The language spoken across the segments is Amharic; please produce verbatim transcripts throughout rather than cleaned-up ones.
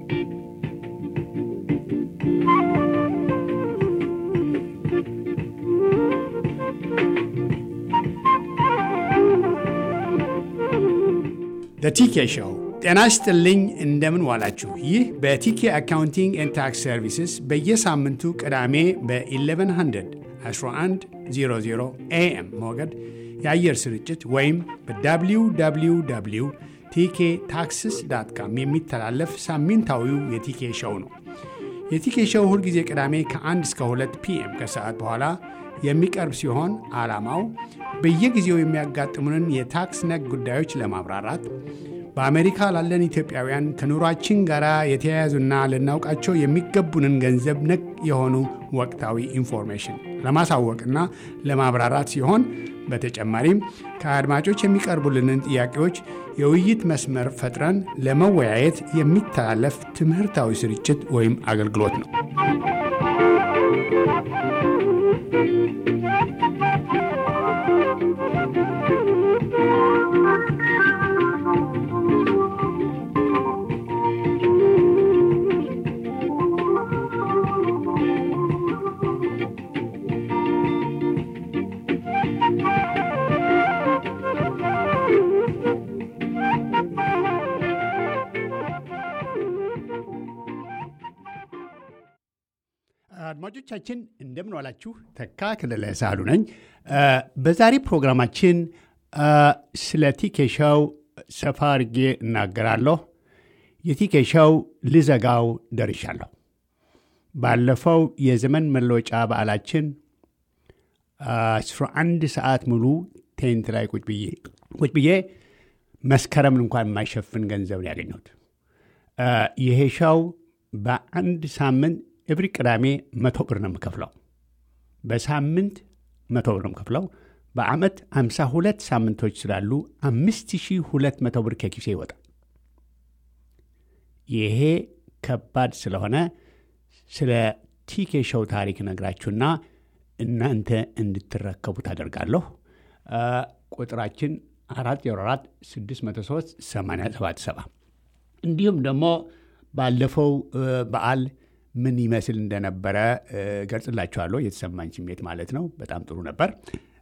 The T K Show. ጤና ይስጥልኝ እንደምን ዋላችሁ። ይህ በቲኬ አካውንቲንግ ኤንድ ታክስ ሰርቪስስ በየሳምንቱ ቅዳሜ በ1100 1100 ኤኤም ሞገድ የአየር ስርጭት ወይም በደብሊው ደብሊው ደብሊው ዶት ቲኬ ታክስስ ዶት ኮም የሚተላለፍ ሳምንታዊው የቲኬ ሾው ነው። የቲኬ ሾው ሁል ጊዜ ቅዳሜ ከ1 እስከ ሁለት ፒኤም ከሰዓት በኋላ የሚቀርብ ሲሆን ዓላማው በየጊዜው የሚያጋጥሙንን የታክስ ነክ ጉዳዮች ለማብራራት በአሜሪካ ላለን ኢትዮጵያውያን ከኑሯችን ጋር የተያያዙና ልናውቃቸው የሚገቡንን ገንዘብ ነክ የሆኑ ወቅታዊ ኢንፎርሜሽን ለማሳወቅና ለማብራራት ሲሆን በተጨማሪም ከአድማጮች የሚቀርቡልንን ጥያቄዎች የውይይት መስመር ፈጥረን ለመወያየት የሚተላለፍ ትምህርታዊ ስርጭት ወይም አገልግሎት ነው። አድማጮቻችን እንደምን ዋላችሁ። ተካ ከለለ ሳሉ ነኝ። በዛሬ ፕሮግራማችን ስለ ቲኬ ሾው ሰፋ አድርጌ እናገራለሁ። የቲኬ ሾው ልዘጋው ደርሻለሁ። ባለፈው የዘመን መለወጫ በዓላችን አስራ አንድ ሰዓት ሙሉ ቴንት ላይ ቁጭ ብዬ ቁጭ ብዬ መስከረምን እንኳን የማይሸፍን ገንዘብ ነው ያገኘሁት። ይሄ ሾው በአንድ ሳምንት ኤቭሪ ቅዳሜ መቶ ብር ነው የምከፍለው። በሳምንት መቶ ብር ነው የምከፍለው። በአመት ሃምሳ ሁለት ሳምንቶች ስላሉ አምስት ሺህ ሁለት መቶ ብር ከኪሴ ይወጣል። ይሄ ከባድ ስለሆነ ስለ ቲኬ ሾው ታሪክ ነግራችሁና እናንተ እንድትረከቡት አደርጋለሁ። ቁጥራችን አራት ዜሮ አራት ስድስት መቶ ሶስት ሰማንያ ሰባት ሰባ። እንዲሁም ደግሞ ባለፈው በዓል ምን ይመስል እንደነበረ ገልጽላችኋለሁ። የተሰማኝ ስሜት ማለት ነው። በጣም ጥሩ ነበር።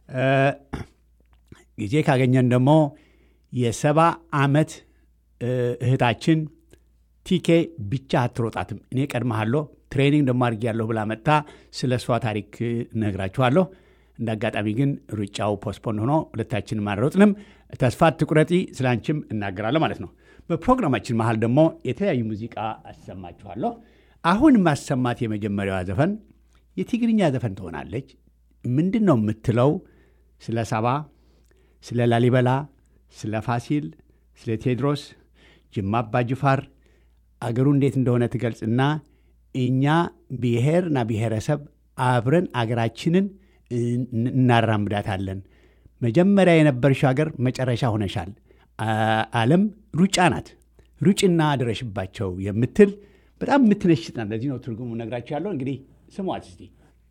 ጊዜ ካገኘን ደግሞ የሰባ ዓመት እህታችን ቲኬ ብቻ አትሮጣትም እኔ ቀድመሃለሁ ትሬኒንግ ደግሞ አድርጌያለሁ ብላ መጣ። ስለ እሷ ታሪክ ነግራችኋለሁ። እንደ አጋጣሚ ግን ሩጫው ፖስፖን ሆኖ ሁለታችንም አልሮጥንም። ተስፋ አትቁረጪ ስላንቺም እናገራለሁ ማለት ነው። በፕሮግራማችን መሃል ደግሞ የተለያዩ ሙዚቃ አሰማችኋለሁ። አሁን ማሰማት የመጀመሪያዋ ዘፈን የትግርኛ ዘፈን ትሆናለች። ምንድነው የምትለው? ስለ ሳባ፣ ስለ ላሊበላ፣ ስለ ፋሲል፣ ስለ ቴዎድሮስ፣ ጅማ አባ ጅፋር አገሩ እንዴት እንደሆነ ትገልጽና እኛ ብሔርና ብሔረሰብ አብረን አገራችንን እናራምዳታለን። መጀመሪያ የነበርሽ ሀገር መጨረሻ ሆነሻል። ዓለም ሩጫ ናት፣ ሩጭና ድረሽባቸው የምትል በጣም የምትነሽጥና ለዚህ ነው ትርጉሙ ነግራችኋለሁ። እንግዲህ ስሟት እስቲ።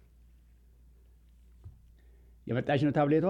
የመጣች ነው ታብሌቷ።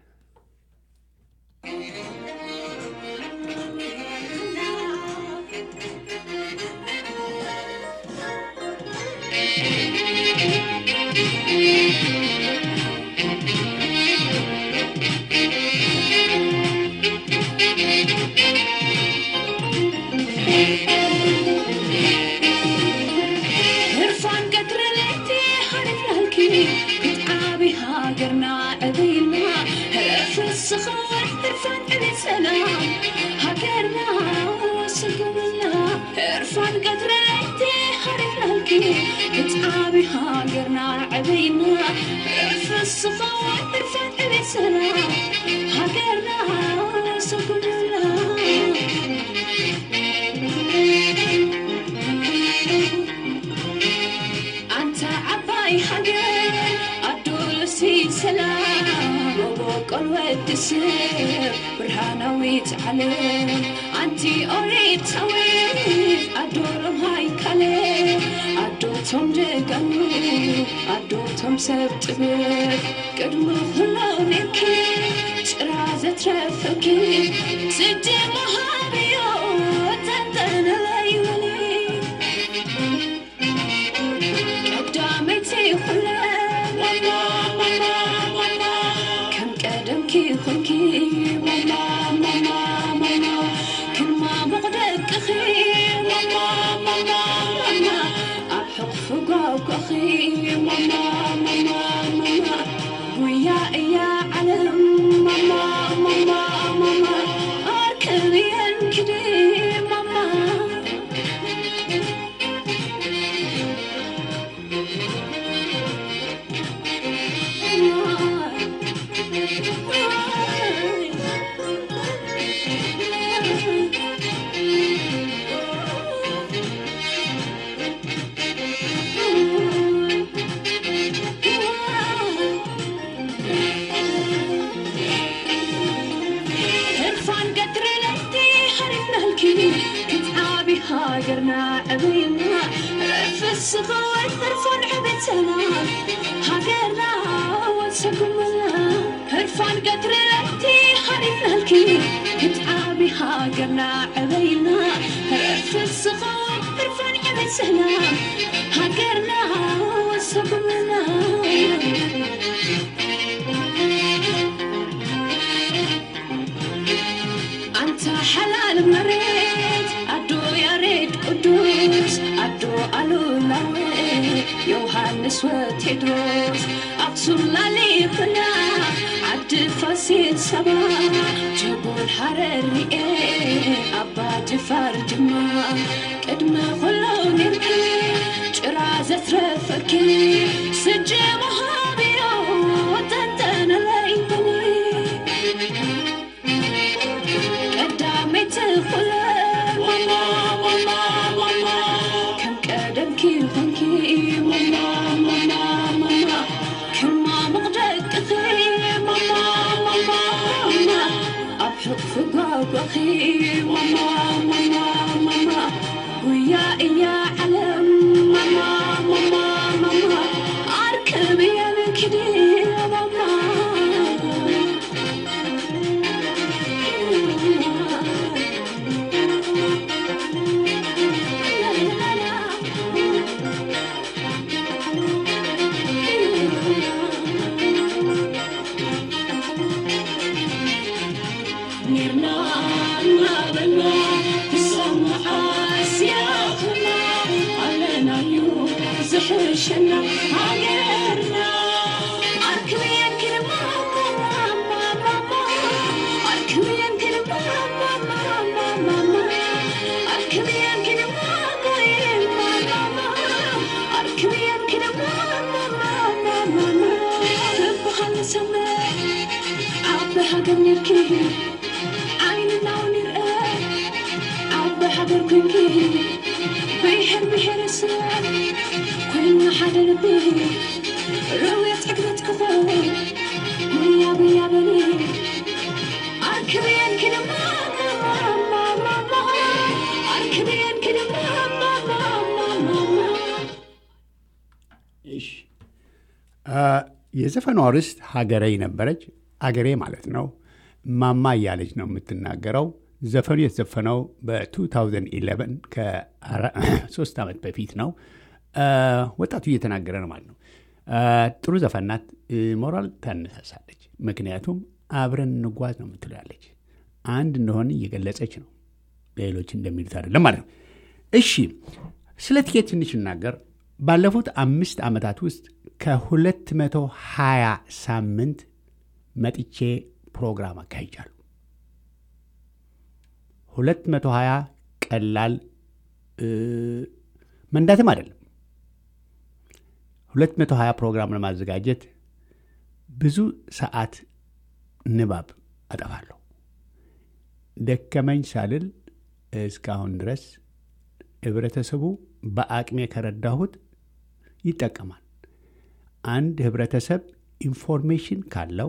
برهانويت عليه أنتي أريد سوي أدورم هاي كله أدوتهم جقلو أدوتهم سبتبر قدمو هلونك شرازة رفكي سجي مهابيو تنتن لي ولي ماما ماما ماما أحق فوق أخي ماما ماما ماما ويا يا علم ماما ماما ماما أركب ينكدي ماما هاجرنا عبينا رف الصغار هرفان عبتنا هاجرنا وسقمنا هرفان قدر لتي حرفنا الكي كتعابي هاجرنا عبينا رف الصغار هرفان عبتنا هاجرنا وسقمنا أنت حلال مريت أدو يا ريت قدوس أدو ألو لوي يوحنس وتدروس أقصر لالي بنا عد فاسيد سبا جبول حرري أبا جفار جما قدم خلو نركي جرازة رفكي سجي مهابيو وتنتن لأيبني تخلى ماما ماما ماما كم قدم كيفنكي ماما ماما ماما كما مقدك أخي ماما ماما ماما أبحق فقاق أخي ماما ماما ماما ويا إيا علم ماما ماما ماما أركب يا مكدي ماما حشنا عيرنا أركبين كل ماما ماما ماما أركبين كل ماما ماما ماما أركبين كل ماما ماما أركبين كل ماما ماما ماما ربها نسمع عبها قمنركي عيننا ونرقى عبها بركنكي بيحر بيحر السلام كلنا حدا نبيه رؤية عقدة كفاوي ويا بيا بني أركبين كده ماما ماما ماما أركبين كده ماما ماما ماما إيش የዘፈኗ ርዕስ ሀገሬ ነበረች። ሀገሬ ማለት ነው ማማ እያለች ነው የምትናገረው። ዘፈኑ የተዘፈነው በ2011 ከሶስት ዓመት በፊት ነው። ወጣቱ እየተናገረ ነው ማለት ነው። ጥሩ ዘፈናት ሞራል ታነሳሳለች። ምክንያቱም አብረን እንጓዝ ነው የምትላለች። አንድ እንደሆነ እየገለጸች ነው። ሌሎች እንደሚሉት አይደለም ማለት ነው። እሺ ስለ ትኬት ትንሽ እናገር። ባለፉት አምስት ዓመታት ውስጥ ከሁለት መቶ ሀያ ሳምንት መጥቼ ፕሮግራም አካሂጃለሁ። ሁለት መቶ ሀያ ቀላል መንዳትም አይደለም። ሁለት መቶ ሀያ ፕሮግራም ለማዘጋጀት ብዙ ሰዓት ንባብ አጠፋለሁ። ደከመኝ ሳልል እስካሁን ድረስ ህብረተሰቡ በአቅሜ ከረዳሁት ይጠቀማል። አንድ ህብረተሰብ ኢንፎርሜሽን ካለው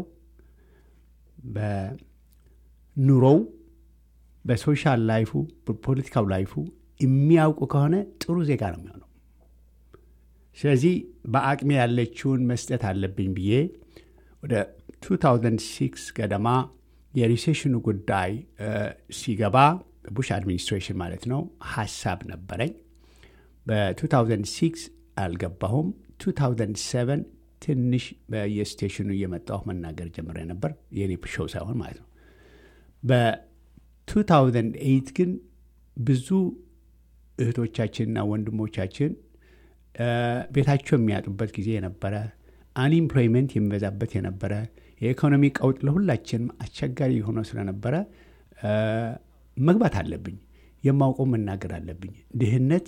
በኑሮው በሶሻል ላይፉ በፖለቲካው ላይፉ የሚያውቁ ከሆነ ጥሩ ዜጋ ነው የሚሆነው። ስለዚህ በአቅሜ ያለችውን መስጠት አለብኝ ብዬ ወደ ሁለት ሺህ ስድስት ገደማ የሪሴሽኑ ጉዳይ ሲገባ ቡሽ አድሚኒስትሬሽን ማለት ነው ሐሳብ ነበረኝ። በ2006 አልገባሁም። ሁለት ሺህ ሰባት ትንሽ በየስቴሽኑ እየመጣሁ መናገር ጀምሬ ነበር። የኔ ሾው ሳይሆን ማለት ነው። በ2008 ግን ብዙ እህቶቻችንና ወንድሞቻችን ቤታቸው የሚያጡበት ጊዜ የነበረ፣ አንኢምፕሎይመንት የሚበዛበት የነበረ፣ የኢኮኖሚ ቀውጥ ለሁላችንም አስቸጋሪ ሆኖ ስለነበረ መግባት አለብኝ፣ የማውቀው መናገር አለብኝ። ድህነት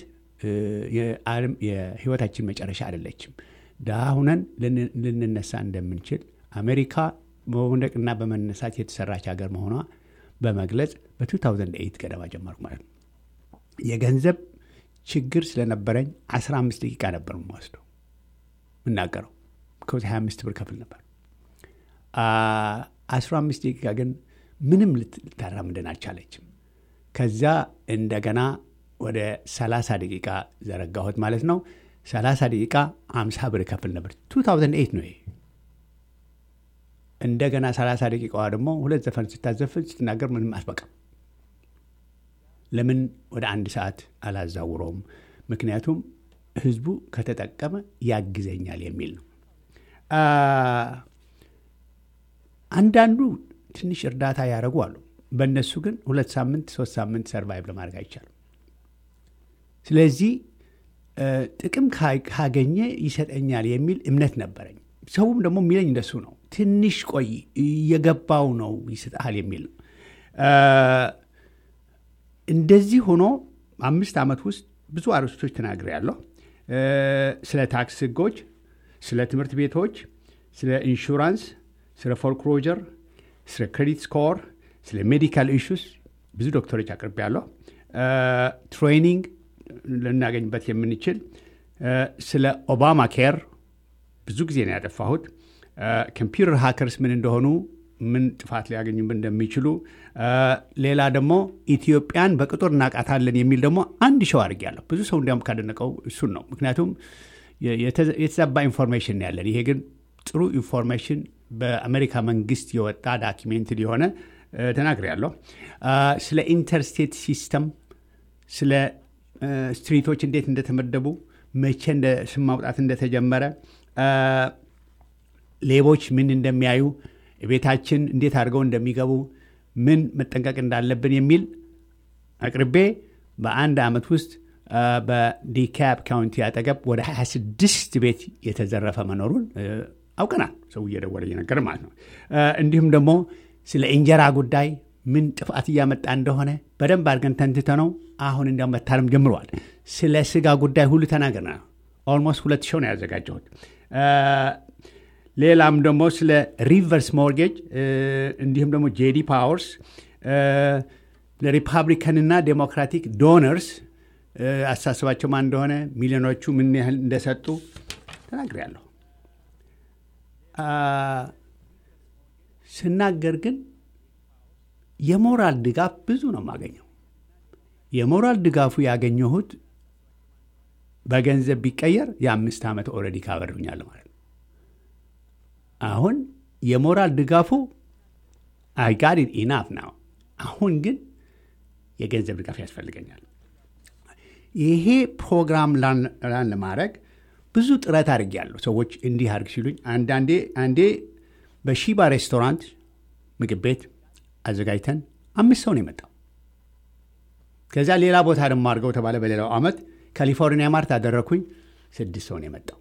የህይወታችን መጨረሻ አይደለችም። ድሃ ሁነን ልንነሳ እንደምንችል አሜሪካ በመውደቅና በመነሳት የተሰራች ሀገር መሆኗ በመግለጽ በ2008 ገደማ ጀመርኩ ማለት ነው። የገንዘብ ችግር ስለነበረኝ አስራ አምስት ደቂቃ ነበር የምወስደው እናገረው። ከዚህ ሀያ አምስት ብር ከፍል ነበር። አስራ አምስት ደቂቃ ግን ምንም ልታራምደን አልቻለችም። ከዛ እንደገና ወደ ሰላሳ ደቂቃ ዘረጋሁት ማለት ነው። ሰላሳ ደቂቃ አምሳ ብር ከፍል ነበር። ሁለት ሺህ ስምንት ነው ይሄ። እንደገና ሰላሳ ደቂቃዋ ደግሞ ሁለት ዘፈን ስታዘፍን ስትናገር ምንም አትበቃም። ለምን ወደ አንድ ሰዓት አላዛውረውም? ምክንያቱም ህዝቡ ከተጠቀመ ያግዘኛል የሚል ነው። አንዳንዱ ትንሽ እርዳታ ያደረጉ አሉ። በእነሱ ግን ሁለት ሳምንት ሶስት ሳምንት ሰርቫይቭ ለማድረግ አይቻልም። ስለዚህ ጥቅም ካገኘ ይሰጠኛል የሚል እምነት ነበረኝ። ሰውም ደግሞ የሚለኝ እንደሱ ነው። ትንሽ ቆይ እየገባው ነው ይሰጣል የሚል ነው። እንደዚህ ሆኖ አምስት ዓመት ውስጥ ብዙ አርዕስቶች ተናግሬያለሁ። ስለ ታክስ ህጎች፣ ስለ ትምህርት ቤቶች፣ ስለ ኢንሹራንስ፣ ስለ ፎርክሎጀር፣ ስለ ክሬዲት ስኮር፣ ስለ ሜዲካል ኢሹስ ብዙ ዶክተሮች አቅርቤያለሁ። ትሬኒንግ ልናገኝበት የምንችል ስለ ኦባማ ኬር ብዙ ጊዜ ነው ያጠፋሁት። ኮምፒውተር ሃከርስ ምን እንደሆኑ፣ ምን ጥፋት ሊያገኙብን እንደሚችሉ፣ ሌላ ደግሞ ኢትዮጵያን በቅጡር እናቃታለን የሚል ደግሞ አንድ ሾው አድርጌያለሁ። ብዙ ሰው እንዲያውም ካደነቀው እሱን ነው። ምክንያቱም የተዛባ ኢንፎርሜሽን ያለን፣ ይሄ ግን ጥሩ ኢንፎርሜሽን በአሜሪካ መንግስት የወጣ ዳኪሜንትድ የሆነ ተናግሬያለሁ። ስለ ኢንተርስቴት ሲስተም፣ ስለ ስትሪቶች እንዴት እንደተመደቡ፣ መቼ ስም ማውጣት እንደተጀመረ፣ ሌቦች ምን እንደሚያዩ፣ ቤታችን እንዴት አድርገው እንደሚገቡ፣ ምን መጠንቀቅ እንዳለብን የሚል አቅርቤ በአንድ ዓመት ውስጥ በዲካፕ ካውንቲ አጠገብ ወደ ሀያ ስድስት ቤት የተዘረፈ መኖሩን አውቀናል። ሰው እየደወለ እየነገር ማለት ነው። እንዲሁም ደግሞ ስለ እንጀራ ጉዳይ ምን ጥፋት እያመጣ እንደሆነ በደንብ አድርገን ተንትተ ነው አሁን እንዲያውም መታረም ጀምረዋል። ስለ ስጋ ጉዳይ ሁሉ ተናገርናል። ኦልሞስት ሁለት ሾው ነው ያዘጋጀሁት። ሌላም ደግሞ ስለ ሪቨርስ ሞርጌጅ፣ እንዲሁም ደግሞ ጄዲ ፓወርስ፣ ለሪፐብሊካንና ዴሞክራቲክ ዶነርስ አሳስባቸው ማን እንደሆነ፣ ሚሊዮኖቹ ምን ያህል እንደሰጡ ተናግሬያለሁ። ስናገር ግን የሞራል ድጋፍ ብዙ ነው የማገኘው። የሞራል ድጋፉ ያገኘሁት በገንዘብ ቢቀየር የአምስት ዓመት ኦልሬዲ ካበሩኛል ማለት ነው። አሁን የሞራል ድጋፉ I got it enough now። አሁን ግን የገንዘብ ድጋፍ ያስፈልገኛል። ይሄ ፕሮግራም ላን ለማድረግ ብዙ ጥረት አድርጌያለሁ። ሰዎች እንዲህ አድርግ ሲሉኝ አንዳንዴ አንዴ በሺባ ሬስቶራንት ምግብ ቤት አዘጋጅተን አምስት ሰው ነው የመጣው። ከዛ ሌላ ቦታ ደግሞ አድርገው ተባለ። በሌላው ዓመት ካሊፎርኒያ ማርት አደረኩኝ፣ ስድስት ሰው ነው የመጣው።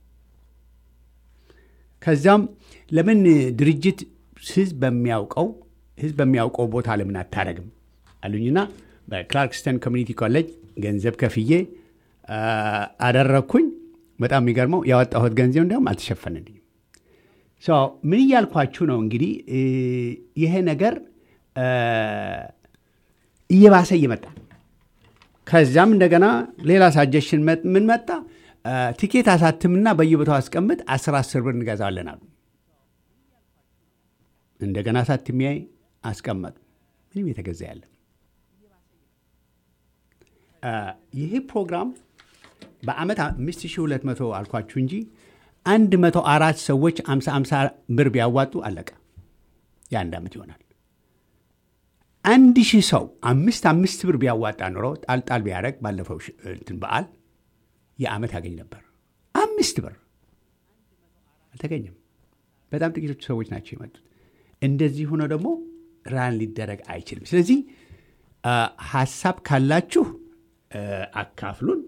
ከዛም ለምን ድርጅት ህዝብ በሚያውቀው ህዝብ በሚያውቀው ቦታ ለምን አታረግም አሉኝና በክላርክስተን ኮሚኒቲ ኮሌጅ ገንዘብ ከፍዬ አደረኩኝ። በጣም የሚገርመው ያወጣሁት ገንዘብ እንደውም አልተሸፈነልኝም። ሶ ምን እያልኳችሁ ነው እንግዲህ ይሄ ነገር እየባሰ እየመጣ፣ ከዛም እንደገና ሌላ ሳጀሽን ምን መጣ፣ ቲኬት አሳትምና በየቦታው አስቀምጥ አስር አስር ብር እንገዛለን አሉ። እንደገና አሳትሜ አስቀመጥ፣ ምንም የተገዛ ያለም። ይሄ ፕሮግራም በአመት አምስት ሺህ ሁለት መቶ አልኳችሁ እንጂ አንድ መቶ አራት ሰዎች አምሳ አምሳ ብር ቢያዋጡ አለቀ። የአንድ ዓመት ይሆናል። አንድ ሺህ ሰው አምስት አምስት ብር ቢያዋጣ ኖሮ ጣልጣል ቢያደርግ ባለፈው እንትን በዓል የዓመት ያገኝ ነበር። አምስት ብር አልተገኘም። በጣም ጥቂቶቹ ሰዎች ናቸው የመጡት። እንደዚህ ሆኖ ደግሞ ራን ሊደረግ አይችልም። ስለዚህ ሀሳብ ካላችሁ አካፍሉን።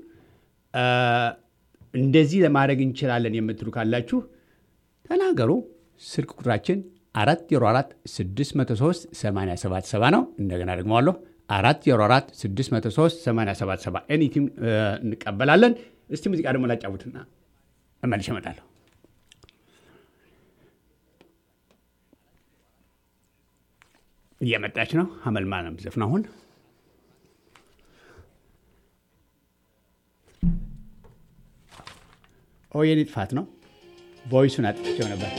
እንደዚህ ለማድረግ እንችላለን የምትሉ ካላችሁ ተናገሩ። ስልክ ቁጥራችን አራት ዜሮ አራት ስድስት መቶ ሶስት ሰማንያ ሰባት ሰባ ነው። እንደገና ደግሞ አለሁ አራት ዜሮ አራት ስድስት መቶ ሶስት ሰማንያ ሰባት ሰባ ኤኒቲም እንቀበላለን። እስቲ ሙዚቃ ደግሞ ላጫውትና እመልሼ እመጣለሁ። እየመጣች ነው። ሀመልማል ነው የምትዘፍነው አሁን። ኦ የኔ ጥፋት ነው። ቮይሱን አጥፍቼው ነበር።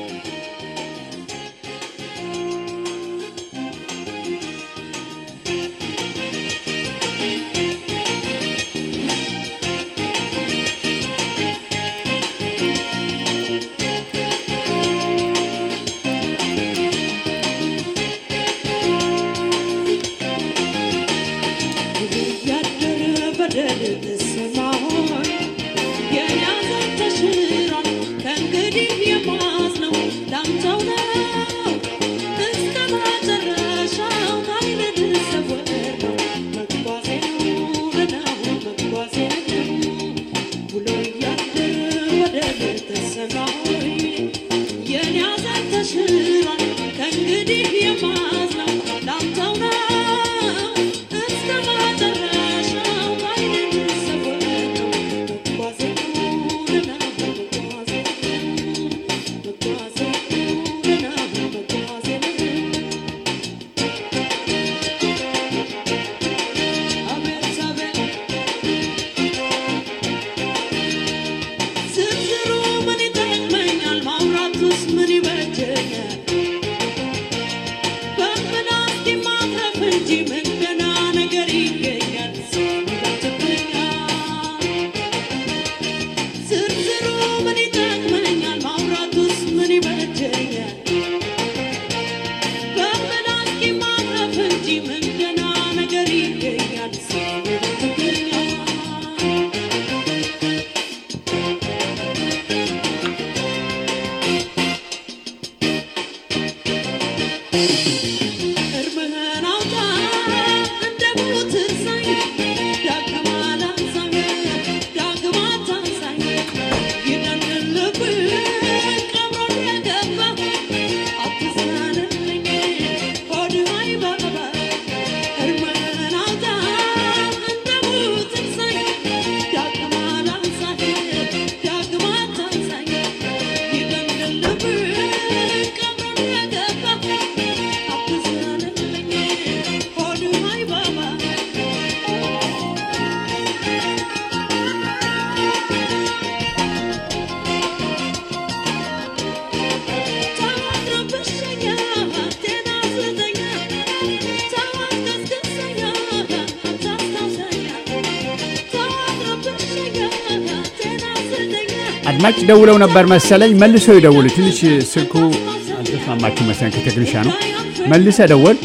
አድማጭ ደውለው ነበር መሰለኝ። መልሶ ይደውሉ። ትንሽ ስልኩ አልተስማማችሁ መሰለኝ ከቴክኒሻ ነው። መልሰ ደወል።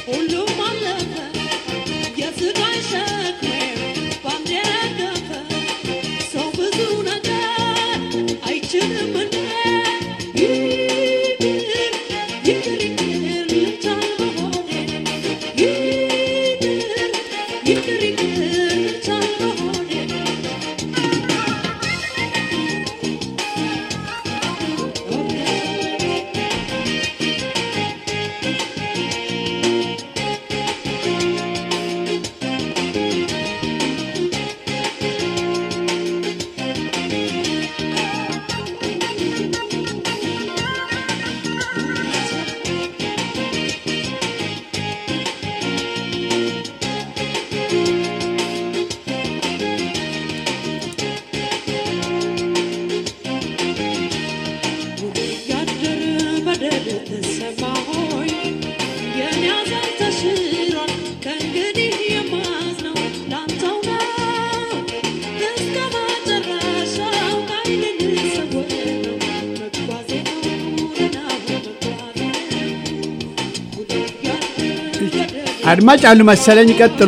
አድማጭ አሉ መሰለኝ ይቀጥሉ።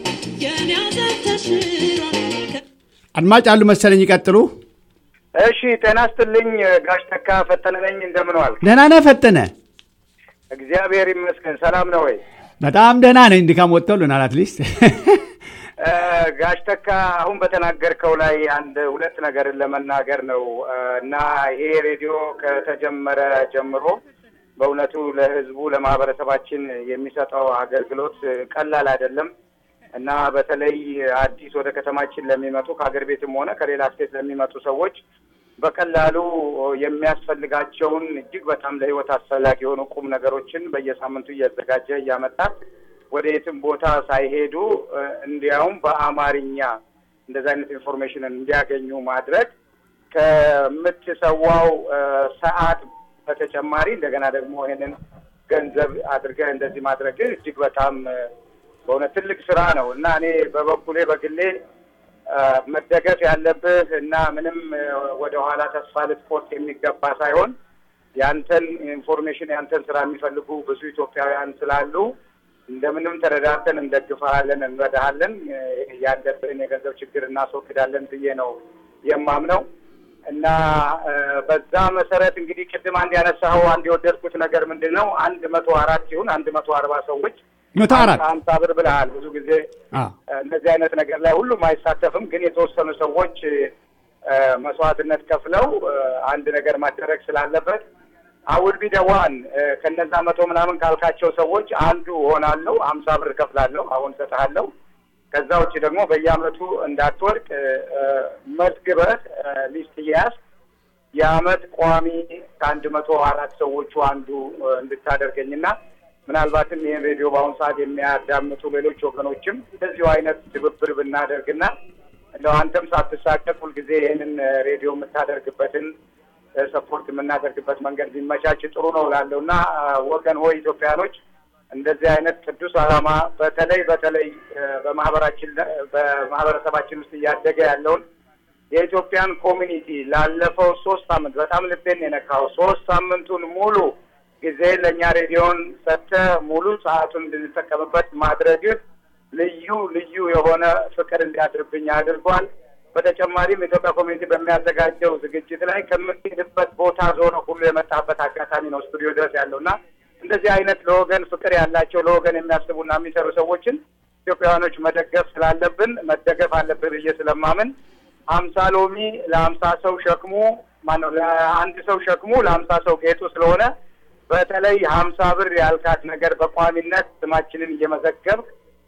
አድማጭ አሉ መሰለኝ ይቀጥሉ። እሺ ጤና ይስጥልኝ ጋሽ ተካ ፈጠነ ነኝ። እንደምን ዋልክ? ደህና ነህ ፈጠነ? እግዚአብሔር ይመስገን። ሰላም ነው ወይ? በጣም ደህና ነኝ። ድካም ወጥቶልናል አትሊስት። ጋሽ ተካ አሁን በተናገርከው ላይ አንድ ሁለት ነገርን ለመናገር ነው እና ይሄ ሬዲዮ ከተጀመረ ጀምሮ በእውነቱ ለህዝቡ ለማህበረሰባችን የሚሰጠው አገልግሎት ቀላል አይደለም እና በተለይ አዲስ ወደ ከተማችን ለሚመጡ ከሀገር ቤትም ሆነ ከሌላ ስቴት ለሚመጡ ሰዎች በቀላሉ የሚያስፈልጋቸውን እጅግ በጣም ለህይወት አስፈላጊ የሆኑ ቁም ነገሮችን በየሳምንቱ እያዘጋጀ እያመጣ ወደ የትም ቦታ ሳይሄዱ እንዲያውም በአማርኛ እንደዛ አይነት ኢንፎርሜሽን እንዲያገኙ ማድረግ ከምትሰዋው ሰዓት በተጨማሪ እንደገና ደግሞ ይሄንን ገንዘብ አድርገህ እንደዚህ ማድረግ እጅግ በጣም በእውነት ትልቅ ስራ ነው እና እኔ በበኩሌ በግሌ መደገፍ ያለብህ እና ምንም ወደ ኋላ ተስፋ ልትቆርጥ የሚገባ ሳይሆን ያንተን ኢንፎርሜሽን ያንተን ስራ የሚፈልጉ ብዙ ኢትዮጵያውያን ስላሉ እንደምንም ተረዳተን እንደግፋለን እንረዳሃለን ያለብን የገንዘብ ችግር እናስወግዳለን ብዬ ነው የማምነው እና በዛ መሰረት እንግዲህ ቅድም አንድ ያነሳው አንድ የወደድኩት ነገር ምንድነው አንድ መቶ አራት ይሁን አንድ መቶ አርባ ሰዎች መቶ አራት አንተ አብር ብለሃል ብዙ ጊዜ እንደዚህ አይነት ነገር ላይ ሁሉም አይሳተፍም ግን የተወሰኑ ሰዎች መስዋዕትነት ከፍለው አንድ ነገር ማድረግ ስላለበት አውድ ቢደዋን ከነዛ መቶ ምናምን ካልካቸው ሰዎች አንዱ ሆናለሁ ሃምሳ ብር ከፍላለሁ አሁን ሰጣለሁ ከዛ ውጪ ደግሞ በየአመቱ እንዳትወርቅ መዝግበህ ሊስት ያስ የአመት ቋሚ ከአንድ መቶ አራት ሰዎቹ አንዱ እንድታደርገኝና ምናልባትም ይሄን ሬዲዮ በአሁን ሰዓት የሚያዳምጡ ሌሎች ወገኖችም እንደዚሁ አይነት ትብብር ብናደርግና እንደው አንተም ሳትሳቀቅ ሁልጊዜ ይሄንን ሬዲዮ የምታደርግበትን ሰፖርት የምናደርግበት መንገድ ቢመቻች ጥሩ ነው እላለሁና ወገን ሆይ ኢትዮጵያኖች እንደዚህ አይነት ቅዱስ ዓላማ በተለይ በተለይ በማህበራችን በማህበረሰባችን ውስጥ እያደገ ያለውን የኢትዮጵያን ኮሚኒቲ ላለፈው ሶስት ሳምንት በጣም ልቤን የነካው ሶስት ሳምንቱን ሙሉ ጊዜ ለኛ ሬዲዮን ሰተ ሙሉ ሰዓቱን እንድንጠቀምበት ማድረግ ልዩ ልዩ የሆነ ፍቅር እንዲያድርብኝ አድርጓል በተጨማሪም ኢትዮጵያ ኮሚኒቲ በሚያዘጋጀው ዝግጅት ላይ ከምትሄድበት ቦታ ዞሮ ሁሉ የመጣበት አጋጣሚ ነው ስቱዲዮ ድረስ ያለውና እንደዚህ አይነት ለወገን ፍቅር ያላቸው ለወገን የሚያስቡና የሚሰሩ ሰዎችን ኢትዮጵያውያኖች መደገፍ ስላለብን መደገፍ አለብን ብዬ ስለማምን ሃምሳ ሎሚ ለሃምሳ ሰው ሸክሙ ማነው ለአንድ ሰው ሸክሙ ለሃምሳ ሰው ጌጡ ስለሆነ በተለይ ሃምሳ ብር ያልካት ነገር በቋሚነት ስማችንን እየመዘገብ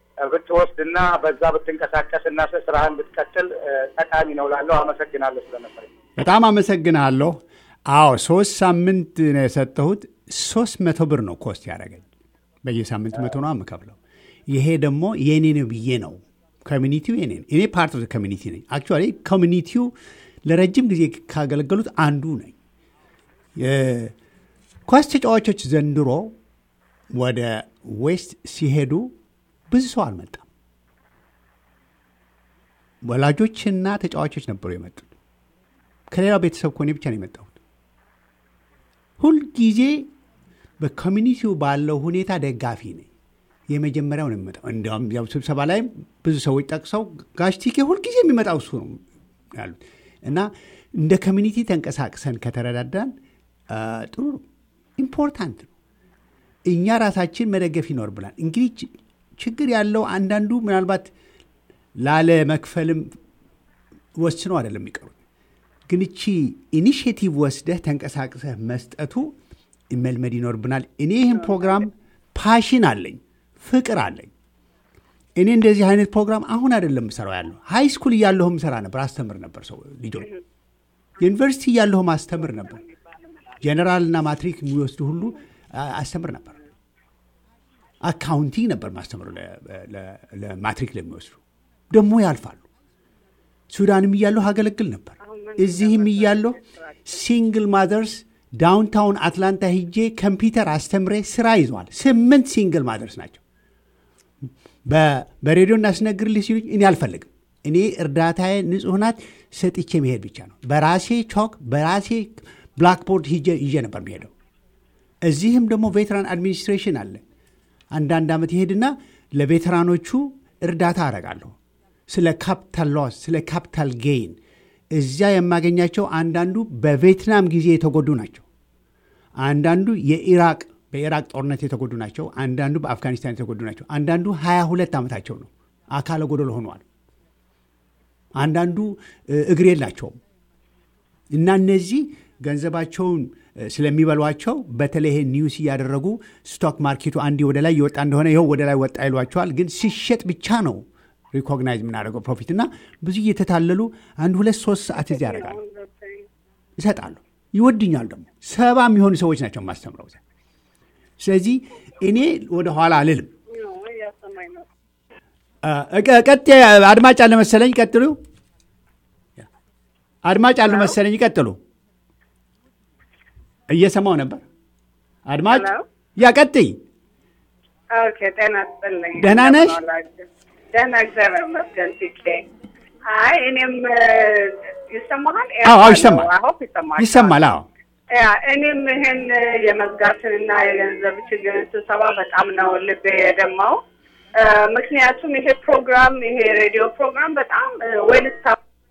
ብትወስድና በዛ ብትንቀሳቀስና ስራህን ብትቀጥል ጠቃሚ ነው ላለው አመሰግናለሁ ስለነበር በጣም አመሰግናለሁ አዎ ሶስት ሳምንት ነው የሰጠሁት ሶስት መቶ ብር ነው ኮስት ያደረገኝ በየሳምንት መቶ ነው የምከፍለው ይሄ ደግሞ የኔ ነው ብዬ ነው ኮሚኒቲው የኔ ነው እኔ ፓርት ኦፍ ዘ ኮሚኒቲ ነኝ አክቹዋሊ ኮሚኒቲው ለረጅም ጊዜ ካገለገሉት አንዱ ነኝ ኳስ ተጫዋቾች ዘንድሮ ወደ ዌስት ሲሄዱ ብዙ ሰው አልመጣም ወላጆችና ተጫዋቾች ነበሩ የመጡት ከሌላው ቤተሰብ ኮኔ ብቻ ነው የመጣሁት ሁልጊዜ በኮሚኒቲው ባለው ሁኔታ ደጋፊ ነኝ የመጀመሪያው ነው የመጣው እንደውም ያው ስብሰባ ላይ ብዙ ሰዎች ጠቅሰው ጋሽቲኬ ሁልጊዜ የሚመጣው እሱ ነው ያሉት እና እንደ ኮሚኒቲ ተንቀሳቅሰን ከተረዳዳን ጥሩ ኢምፖርታንት ነው እኛ ራሳችን መደገፍ ይኖርብናል እንግዲህ ችግር ያለው አንዳንዱ ምናልባት ላለ መክፈልም ወስኖ አይደለም የሚቀሩት ግን እቺ ኢኒሺዬቲቭ ወስደህ ተንቀሳቅሰህ መስጠቱ መልመድ ይኖርብናል እኔ ይህን ፕሮግራም ፓሽን አለኝ ፍቅር አለኝ እኔ እንደዚህ አይነት ፕሮግራም አሁን አይደለም ሰራው ያለው ሃይ ስኩል እያለሁም ሰራ ነበር አስተምር ነበር ሰው ልጆች ዩኒቨርሲቲ እያለሁም አስተምር ነበር ጀነራል እና ማትሪክ የሚወስዱ ሁሉ አስተምር ነበር አካውንቲንግ ነበር ማስተምር ለማትሪክ ለሚወስዱ ደግሞ ያልፋሉ ሱዳንም እያለሁ አገለግል ነበር እዚህም እያለሁ ሲንግል ማዘርስ ዳውንታውን አትላንታ ሄጄ ኮምፒውተር አስተምሬ ስራ ይዟል ስምንት ሲንግል ማዘርስ ናቸው በሬዲዮ እናስነግርልህ ሲሉኝ እኔ አልፈልግም እኔ እርዳታዬ ንጹህ ናት ሰጥቼ መሄድ ብቻ ነው በራሴ ቾክ በራሴ ብላክቦርድ ይዤ ነበር የሚሄደው እዚህም ደግሞ ቬተራን አድሚኒስትሬሽን አለ አንዳንድ ዓመት ይሄድና ለቬተራኖቹ እርዳታ አደርጋለሁ ስለ ካፒታል ሎስ ስለ ካፒታል ጌይን እዚያ የማገኛቸው አንዳንዱ በቪየትናም ጊዜ የተጎዱ ናቸው አንዳንዱ የኢራቅ በኢራቅ ጦርነት የተጎዱ ናቸው አንዳንዱ በአፍጋኒስታን የተጎዱ ናቸው አንዳንዱ ሀያ ሁለት ዓመታቸው ነው አካለ ጎደሎ ሆኗል። አንዳንዱ እግር የላቸውም እና እነዚህ ገንዘባቸውን ስለሚበሏቸው በተለይ ኒውስ እያደረጉ ስቶክ ማርኬቱ አንዴ ወደ ላይ ይወጣ እንደሆነ ይኸው ወደ ላይ ወጣ ይሏቸዋል። ግን ሲሸጥ ብቻ ነው ሪኮግናይዝ የምናደርገው ፕሮፊት እና ብዙ እየተታለሉ አንድ ሁለት ሶስት ሰዓት እዚህ ያደርጋሉ ይሰጣሉ። ይወድኛል ደግሞ ሰባ የሚሆኑ ሰዎች ናቸው የማስተምረው። ስለዚህ እኔ ወደ ኋላ አልልም። ቀጥ አድማጭ አለ መሰለኝ ቀጥሉ። አድማጭ አለ መሰለኝ ቀጥሉ። እየሰማው ነበር አድማጭ። ያ ቀጥይ። ኦኬ ጤና ይስጥልኝ። ደህና ነሽ? ደህና እግዚአብሔር ይመስገን። ቲኬ አይ እኔም ይሰማሃል? አዎ ይሰማል። ይሰማል። አዎ ያ እኔም ይሄን የመዝጋትንና የገንዘብ ችግር ስብሰባ በጣም ነው ልቤ የደማው። ምክንያቱም ይሄ ፕሮግራም ይሄ ሬዲዮ ፕሮግራም በጣም ዌልስታ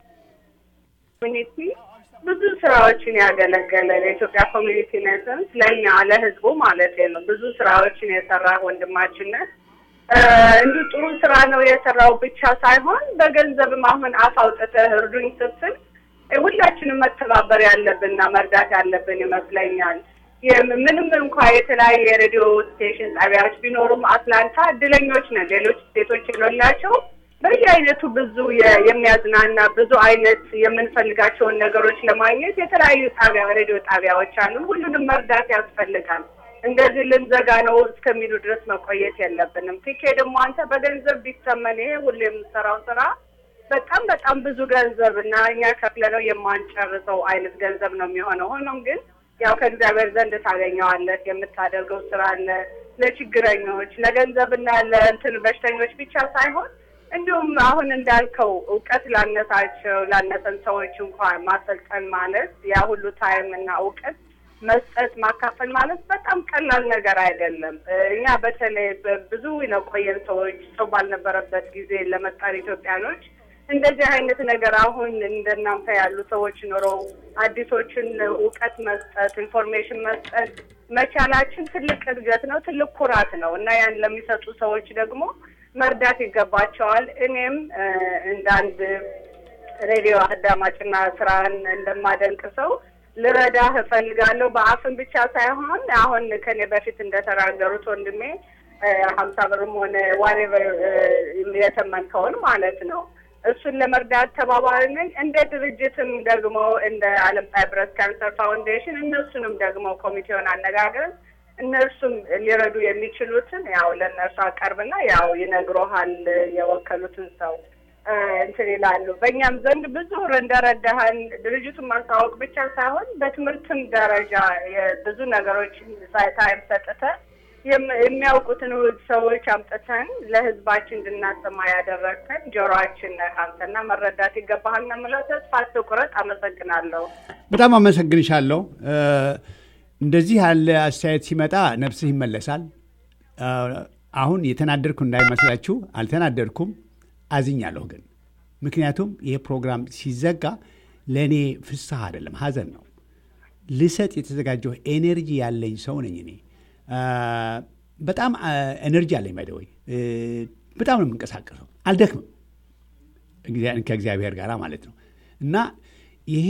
ኮሚኒቲ ብዙ ስራዎችን ያገለገለ ለኢትዮጵያ ኮሚኒቲ ነን ስለኛ ለህዝቡ ማለት ነው። ብዙ ስራዎችን የሰራ ወንድማችን ነን። እንዲሁ ጥሩ ስራ ነው የሰራው ብቻ ሳይሆን በገንዘብም አሁን አፋውጥተህ እርዱኝ ስትል ሁላችንም መተባበር ያለብንና መርዳት ያለብን ይመስለኛል። ምንም እንኳን የተለያየ የሬዲዮ ስቴሽን ጣቢያዎች ቢኖሩም አትላንታ እድለኞች ነን። ሌሎች ስቴቶች የሌላቸው በየአይነቱ ብዙ የሚያዝናና ብዙ አይነት የምንፈልጋቸውን ነገሮች ለማግኘት የተለያዩ ጣቢያ ሬዲዮ ጣቢያዎች አሉ። ሁሉንም መርዳት ያስፈልጋል። እንደዚህ ልንዘጋ ነው እስከሚሉ ድረስ መቆየት የለብንም። ቲኬ ደግሞ አንተ በገንዘብ ቢተመን ይሄ ሁሉ የምትሰራው ስራ በጣም በጣም ብዙ ገንዘብ እና እኛ ከፍለነው የማንጨርሰው አይነት ገንዘብ ነው የሚሆነው። ሆኖም ግን ያው ከእግዚአብሔር ዘንድ ታገኘዋለህ። የምታደርገው ስራ አለ ለችግረኞች ለገንዘብና ለእንትን በሽተኞች ብቻ ሳይሆን እንዲሁም አሁን እንዳልከው እውቀት ላነሳቸው ላነሰን ሰዎች እንኳን ማሰልጠን ማለት ያ ሁሉ ታይም እና እውቀት መስጠት ማካፈል ማለት በጣም ቀላል ነገር አይደለም። እኛ በተለይ ብዙ የቆየን ሰዎች ሰው ባልነበረበት ጊዜ ለመጣር ኢትዮጵያኖች እንደዚህ አይነት ነገር አሁን እንደናንተ ያሉ ሰዎች ኖረው አዲሶችን እውቀት መስጠት ኢንፎርሜሽን መስጠት መቻላችን ትልቅ እድገት ነው፣ ትልቅ ኩራት ነው እና ያን ለሚሰጡ ሰዎች ደግሞ መርዳት ይገባቸዋል። እኔም እንዳንድ ሬዲዮ አዳማጭና ስራን እንደማደንቅ ሰው ልረዳህ እፈልጋለሁ። በአፍን ብቻ ሳይሆን አሁን ከኔ በፊት እንደተናገሩት ወንድሜ ሀምሳ ብርም ሆነ ዋሬቨር የተመንከውን ማለት ነው እሱን ለመርዳት ተባባሪ ነኝ። እንደ ድርጅትም ደግሞ እንደ ዓለም ጣይ ብረስት ካንሰር ፋውንዴሽን እነሱንም ደግሞ ኮሚቴውን አነጋግረን እነሱም ሊረዱ የሚችሉትን ያው ለእነሱ አቀርብና ያው ይነግሮሃል የወከሉትን ሰው እንትን ይላሉ። በእኛም ዘንድ ብዙ እንደረዳህን ድርጅቱን ማስታወቅ ብቻ ሳይሆን በትምህርትም ደረጃ ብዙ ነገሮችን ታይም ሰጥተህ የሚያውቁትን ሰዎች አምጥተን ለህዝባችን እንድናሰማ ያደረግከን ጆሮአችን ነህ አንተና መረዳት ይገባሃል ነው የምለው። ተስፋ አትቁረጥ። አመሰግናለሁ። በጣም አመሰግንሻለሁ። እንደዚህ ያለ አስተያየት ሲመጣ ነፍስህ ይመለሳል። አሁን የተናደድኩ እንዳይመስላችሁ፣ አልተናደድኩም፣ አዝኛለሁ። ግን ምክንያቱም ይሄ ፕሮግራም ሲዘጋ ለእኔ ፍስሐ አይደለም ሀዘን ነው። ልሰጥ የተዘጋጀው ኤነርጂ ያለኝ ሰው ነኝ እኔ። በጣም ኤነርጂ አለኝ ባይደወይ በጣም ነው የምንቀሳቀሰው፣ አልደክምም ከእግዚአብሔር ጋር ማለት ነው። እና ይሄ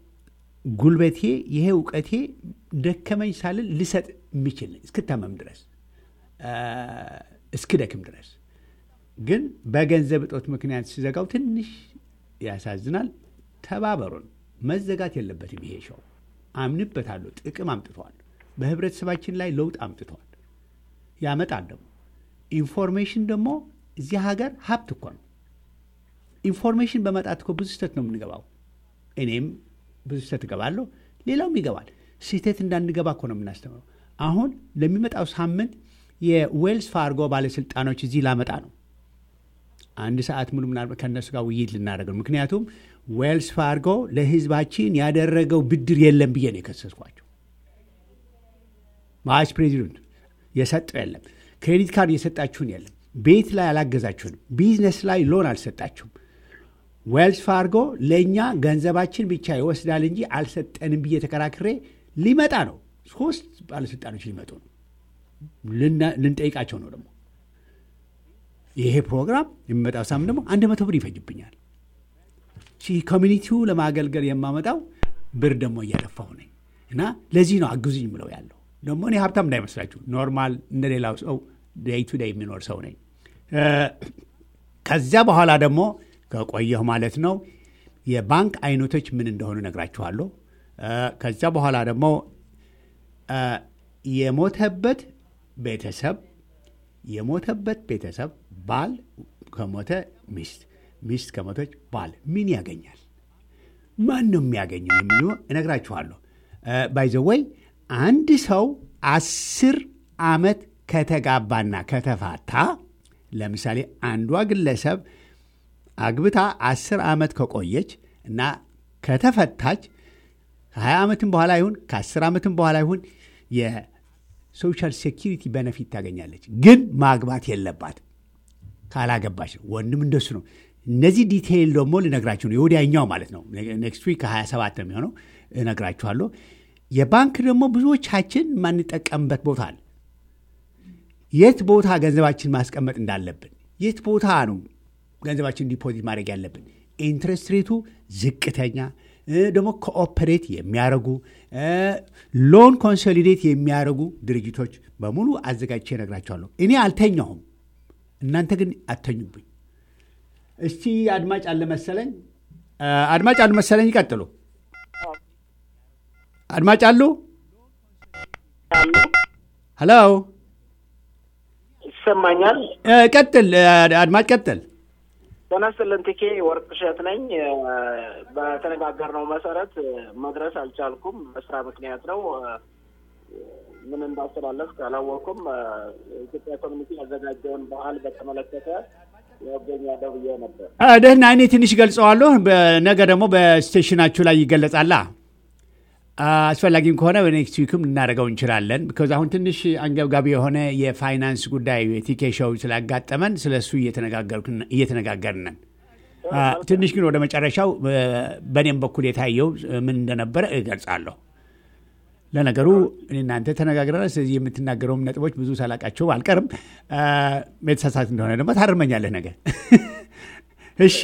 ጉልበቴ ይሄ እውቀቴ ደከመኝ ሳልል ልሰጥ የሚችል እስክታመም ድረስ እስክደክም ድረስ። ግን በገንዘብ እጦት ምክንያት ሲዘጋው ትንሽ ያሳዝናል። ተባበሩን። መዘጋት የለበትም ይሄ ሾው። አምንበታለሁ። ጥቅም አምጥቷል። በህብረተሰባችን ላይ ለውጥ አምጥቷል። ያመጣል ደግሞ ኢንፎርሜሽን ደግሞ እዚህ ሀገር ሀብት እኮ ነው። ኢንፎርሜሽን በመጣት እኮ ብዙ ስህተት ነው የምንገባው። እኔም ብዙ ስህተት እገባለሁ፣ ሌላውም ይገባል። ስህተት እንዳንገባ እኮ ነው የምናስተምረው። አሁን ለሚመጣው ሳምንት የዌልስ ፋርጎ ባለስልጣኖች እዚህ ላመጣ ነው። አንድ ሰዓት ሙሉ ምናልባት ከእነሱ ጋር ውይይት ልናደርግ ነው። ምክንያቱም ዌልስ ፋርጎ ለህዝባችን ያደረገው ብድር የለም ብዬ ነው የከሰስኳቸው። ቫይስ ፕሬዚደንት የሰጠው የለም፣ ክሬዲት ካርድ የሰጣችሁን የለም፣ ቤት ላይ አላገዛችሁንም፣ ቢዝነስ ላይ ሎን አልሰጣችሁም። ዌልስ ፋርጎ ለእኛ ገንዘባችን ብቻ ይወስዳል እንጂ አልሰጠንም ብዬ ተከራክሬ ሊመጣ ነው። ሶስት ባለስልጣኖች ሊመጡ ነው። ልንጠይቃቸው ነው ደግሞ ይሄ ፕሮግራም የሚመጣው ሳምንት ደግሞ አንድ መቶ ብር ይፈጅብኛል። ሲ ኮሚኒቲው ለማገልገል የማመጣው ብር ደግሞ እያለፋሁ ነኝ እና ለዚህ ነው አግዙኝ ብለው ያለው። ደግሞ እኔ ሀብታም እንዳይመስላችሁ ኖርማል እንደሌላው ሰው ዴይ ቱ ዴይ የሚኖር ሰው ነኝ። ከዚያ በኋላ ደግሞ ከቆየሁ ማለት ነው የባንክ አይነቶች ምን እንደሆኑ ነግራችኋለሁ። ከዚያ በኋላ ደግሞ የሞተበት ቤተሰብ የሞተበት ቤተሰብ ባል ከሞተ ሚስት ሚስት ከሞተች ባል ምን ያገኛል? ማን ነው የሚያገኘው የሚሉ እነግራችኋለሁ። ባይ ዘ ወይ አንድ ሰው አስር ዓመት ከተጋባና ከተፋታ ለምሳሌ አንዷ ግለሰብ አግብታ አስር ዓመት ከቆየች እና ከተፈታች ከሀያ ዓመትም በኋላ ይሁን ከአስር ዓመትም በኋላ ይሁን የሶሻል ሴኪሪቲ ቤኔፊት ታገኛለች። ግን ማግባት የለባት ካላገባች። ወንድም እንደሱ ነው። እነዚህ ዲቴይል ደግሞ ልነግራችሁ ነው የወዲያኛው ማለት ነው። ኔክስት ዊክ ከሀያ ሰባት ነው የሚሆነው እነግራችኋለሁ። የባንክ ደግሞ ብዙዎቻችን ማንጠቀምበት ቦታ አለ። የት ቦታ ገንዘባችን ማስቀመጥ እንዳለብን፣ የት ቦታ ነው ገንዘባችን ዲፖዚት ማድረግ ያለብን፣ ኢንትረስት ሬቱ ዝቅተኛ ደግሞ ኮኦፐሬት የሚያደርጉ ሎን ኮንሶሊዴት የሚያደርጉ ድርጅቶች በሙሉ አዘጋጅቼ እነግራችኋለሁ። እኔ አልተኛሁም፣ እናንተ ግን አተኙብኝ። እስቲ አድማጭ አለ መሰለኝ አድማጭ አለ መሰለኝ ይቀጥሉ። አድማጭ አሉ? ሄሎ ይሰማኛል? ቀጥል አድማጭ ቀጥል። ተነስተልን ቲኬ ወርቅ እሸት ነኝ። በተነጋገርነው መሰረት መድረስ አልቻልኩም። በስራ ምክንያት ነው። ምን እንዳስተላለፍ ካላወቅኩም ኢትዮጵያ ኮሚኒቲ ያዘጋጀውን በዓል በተመለከተ ያገኛለሁ ብዬ ነበር። ደህና እኔ ትንሽ ገልጸዋለሁ። ነገ ደግሞ በስቴሽናችሁ ላይ ይገለጻል። አስፈላጊም ከሆነ በኔክስት ዊክም እናደርገው እንችላለን። ቢኮዝ አሁን ትንሽ አንገብጋቢ የሆነ የፋይናንስ ጉዳይ ቲኬ ሾው ስላጋጠመን ስለሱ እየተነጋገርን ነን። ትንሽ ግን ወደ መጨረሻው በእኔም በኩል የታየው ምን እንደነበረ እገልጻለሁ። ለነገሩ እኔ እናንተ ተነጋግረናል። ስለዚህ የምትናገረውም ነጥቦች ብዙ ሳላቃቸው አልቀርም። የተሳሳት እንደሆነ ደግሞ ታርመኛለህ ነገር። እሺ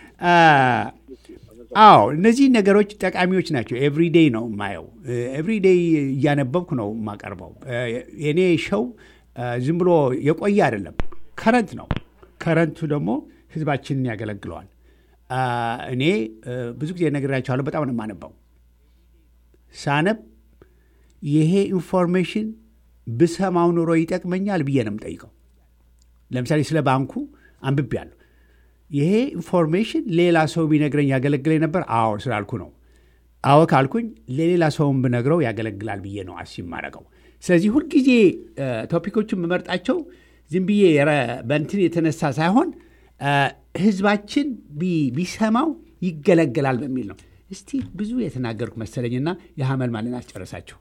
አዎ እነዚህ ነገሮች ጠቃሚዎች ናቸው። ኤቭሪዴይ ነው የማየው። ኤቭሪዴይ እያነበብኩ ነው የማቀርበው። የኔ ሾው ዝም ብሎ የቆየ አይደለም፣ ከረንት ነው። ከረንቱ ደግሞ ህዝባችንን ያገለግለዋል። እኔ ብዙ ጊዜ ነግራቸዋለሁ፣ በጣም ነው የማነበው። ሳነብ ይሄ ኢንፎርሜሽን ብሰማው ኑሮ ይጠቅመኛል ብዬ ነው የምጠይቀው። ለምሳሌ ስለ ባንኩ አንብቤያለሁ። ይሄ ኢንፎርሜሽን ሌላ ሰው ቢነግረኝ ያገለግለኝ ነበር? አዎ ስላልኩ ነው። አዎ ካልኩኝ ለሌላ ሰውም ብነግረው ያገለግላል ብዬ ነው አስብ ማረገው። ስለዚህ ሁልጊዜ ቶፒኮቹን መመርጣቸው ዝም ብዬ በእንትን የተነሳ ሳይሆን ህዝባችን ቢሰማው ይገለገላል በሚል ነው። እስቲ ብዙ የተናገርኩ መሰለኝና የሐመል ማለን አስጨረሳቸው።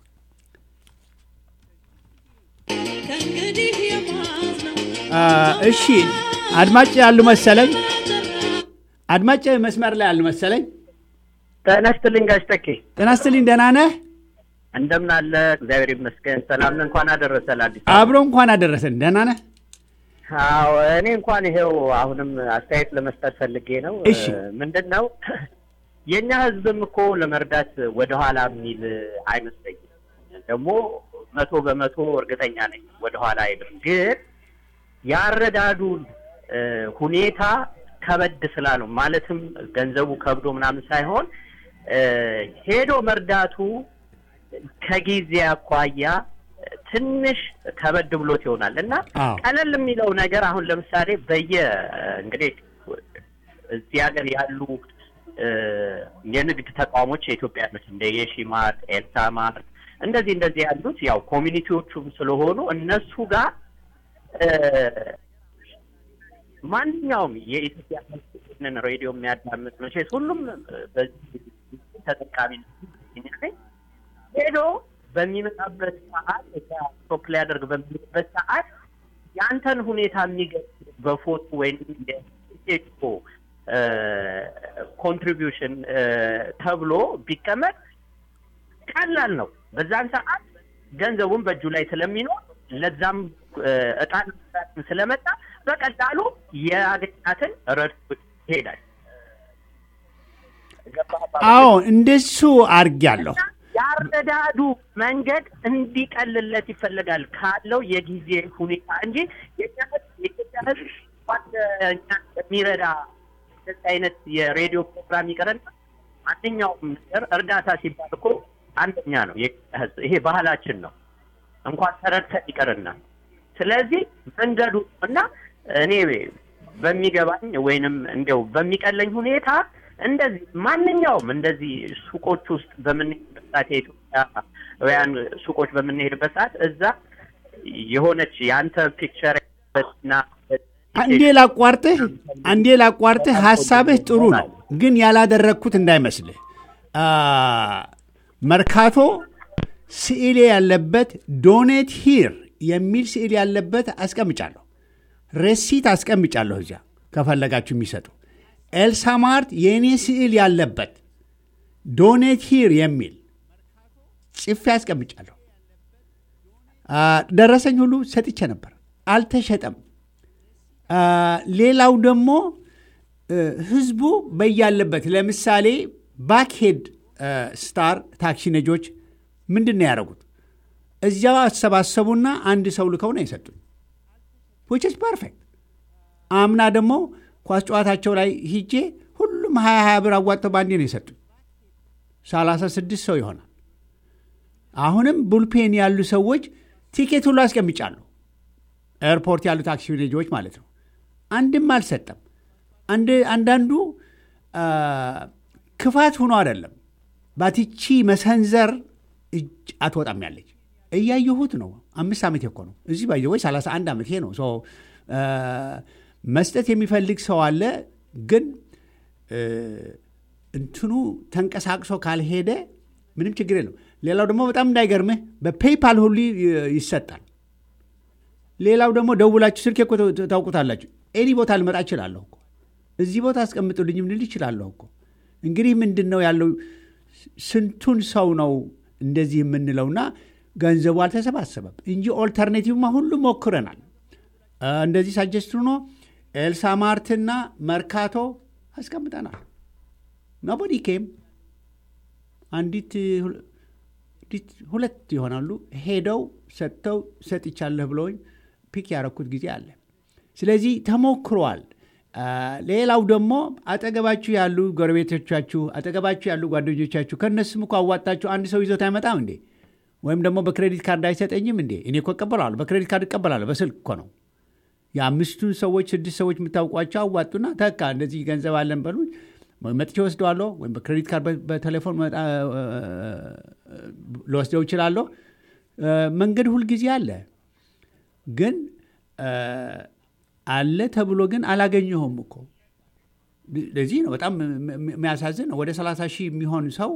እሺ አድማጭ ያሉ መሰለኝ አድማጭ መስመር ላይ ያሉ መሰለኝ። ጤና ይስጥልኝ ጋሽ ተኬ። ጤና ይስጥልኝ። ደህና ነህ? እንደምን አለ? እግዚአብሔር ይመስገን። ሰላም ነህ? እንኳን አደረሰ ለአዲስ አብሮ እንኳን አደረሰን። ደህና ነህ? አዎ እኔ እንኳን ይሄው አሁንም አስተያየት ለመስጠት ፈልጌ ነው። ምንድነው የኛ ህዝብም እኮ ለመርዳት ወደኋላ የሚል አይመስለኝም። ደግሞ መቶ በመቶ እርግጠኛ ነኝ ወደኋላ አይልም። ግን ያረዳዱን ሁኔታ ከበድ ስላለው ማለትም ገንዘቡ ከብዶ ምናምን ሳይሆን ሄዶ መርዳቱ ከጊዜ አኳያ ትንሽ ከበድ ብሎት ይሆናል እና ቀለል የሚለው ነገር አሁን ለምሳሌ በየ እንግዲህ እዚህ ሀገር ያሉ የንግድ ተቋሞች የኢትዮጵያኖች እንደ የሺማርት ኤልሳማርት እንደዚህ እንደዚህ ያሉት ያው ኮሚኒቲዎቹም ስለሆኑ እነሱ ጋር ማንኛውም የኢትዮጵያ መንግስትን ሬዲዮ የሚያዳምጥ ነው ቼስ ሁሉም በዚህ ተጠቃሚ ነው። ሄዶ በሚመጣበት ሰዓት ስቶፕ ላይ ያደርግ በሚመጣበት ሰዓት ያንተን ሁኔታ የሚገልጽ በፎቶ ወይም የኢኮ ኮንትሪቢዩሽን ተብሎ ቢቀመጥ ቀላል ነው። በዛን ሰዓት ገንዘቡን በእጁ ላይ ስለሚኖር ለዛም እጣን ስለመጣ በቀላሉ ያገኛትን ረድቶ ይሄዳል። አዎ እንደሱ አርጋለሁ። ያረዳዱ መንገድ እንዲቀልለት ይፈልጋል ካለው የጊዜ ሁኔታ እንጂ የኢትዮጵያ ሕዝብ ዋናኛ የሚረዳ እንደዚህ አይነት የሬዲዮ ፕሮግራም ይቀርና ማንኛውም ነገር እርዳታ ሲባል እኮ አንደኛ ነው የኢትዮጵያ ሕዝብ። ይሄ ባህላችን ነው እንኳን ተረድተን ይቀርና። ስለዚህ መንገዱ እና እኔ በሚገባኝ ወይንም እንደው በሚቀለኝ ሁኔታ እንደዚህ ማንኛውም እንደዚህ ሱቆች ውስጥ በምንሄድበት የኢትዮጵያውያን ሱቆች በምንሄድበት ሰዓት እዛ የሆነች ያንተ ፒክቸር እና አንዴ ላቋርጥህ አንዴ ላቋርጥህ ሐሳብህ ጥሩ ነው ግን ያላደረኩት እንዳይመስልህ። መርካቶ ስዕል ያለበት ዶኔት ሂር የሚል ስዕል ያለበት አስቀምጫለሁ። ሬሲት አስቀምጫለሁ እዚያ ከፈለጋችሁ የሚሰጡ። ኤልሳማርት የኔ ስዕል ያለበት ዶኔት ሂር የሚል ጽፌ አስቀምጫለሁ። ደረሰኝ ሁሉ ሰጥቼ ነበር፣ አልተሸጠም። ሌላው ደግሞ ህዝቡ በያለበት ለምሳሌ ባክሄድ ስታር ታክሲ ነጆች ምንድን ነው ያደረጉት? እዚያው አሰባሰቡና አንድ ሰው ልከው ነው የሰጡኝ። which is perfect። አምና ደግሞ ኳስ ጨዋታቸው ላይ ሂጄ ሁሉም ሀያ ሀያ ብር አዋጥተው ባንዴ ነው የሰጡኝ። ሰላሳ ስድስት ሰው ይሆናል። አሁንም ቡልፔን ያሉ ሰዎች ቲኬት ሁሉ አስቀምጫለሁ። ኤርፖርት ያሉ ታክሲ ነጂዎች ማለት ነው። አንድም አልሰጠም። አንድ አንዳንዱ ክፋት ሆኖ አይደለም ባቲቺ መሰንዘር እጅ አትወጣም ያለች እያየሁት ነው። አምስት ዓመት እኮ ነው እዚህ ባይዘው ወይ ሰላሳ አንድ ዓመት ይሄ ነው። ሶ መስጠት የሚፈልግ ሰው አለ ግን እንትኑ ተንቀሳቅሶ ካልሄደ ምንም ችግር የለም። ሌላው ደግሞ በጣም እንዳይገርምህ በፔይፓል ሁሉ ይሰጣል። ሌላው ደግሞ ደውላችሁ ስልክ እኮ ታውቁታላችሁ። ኤኒ ቦታ ልመጣ እችላለሁ እኮ እዚህ ቦታ አስቀምጡልኝም ልል እችላለሁ እኮ። እንግዲህ ምንድነው ያለው ስንቱን ሰው ነው እንደዚህ የምንለውና ገንዘቡ አልተሰባሰበም እንጂ ኦልተርኔቲቭማ ሁሉ ሞክረናል። እንደዚህ ሳጀስቱ ነው ኤልሳማርትና መርካቶ አስቀምጠናል። nobody came። አንዲት ሁለት ይሆናሉ ሄደው ሰጥተው ሰጥቻለሁ ብለውኝ ፒክ ያረኩት ጊዜ አለ። ስለዚህ ተሞክሯል። ሌላው ደግሞ አጠገባችሁ ያሉ ጎረቤቶቻችሁ አጠገባችሁ ያሉ ጓደኞቻችሁ ከነሱም እኮ አዋጣችሁ አንድ ሰው ይዞት አይመጣም እንዴ? ወይም ደግሞ በክሬዲት ካርድ አይሰጠኝም እንዴ? እኔ እኮ እቀበላለሁ፣ በክሬዲት ካርድ እቀበላለሁ። በስልክ እኮ ነው። የአምስቱን ሰዎች ስድስት ሰዎች የምታውቋቸው አዋጡና ተካ እንደዚህ ገንዘብ አለን በሉ መጥቼ ወስደዋለሁ፣ ወይም በክሬዲት ካርድ በቴሌፎን ልወስደው እችላለሁ። መንገድ ሁልጊዜ አለ። ግን አለ ተብሎ ግን አላገኘሁም እኮ። ለዚህ ነው በጣም የሚያሳዝን ነው። ወደ ሰላሳ ሺህ የሚሆን ሰው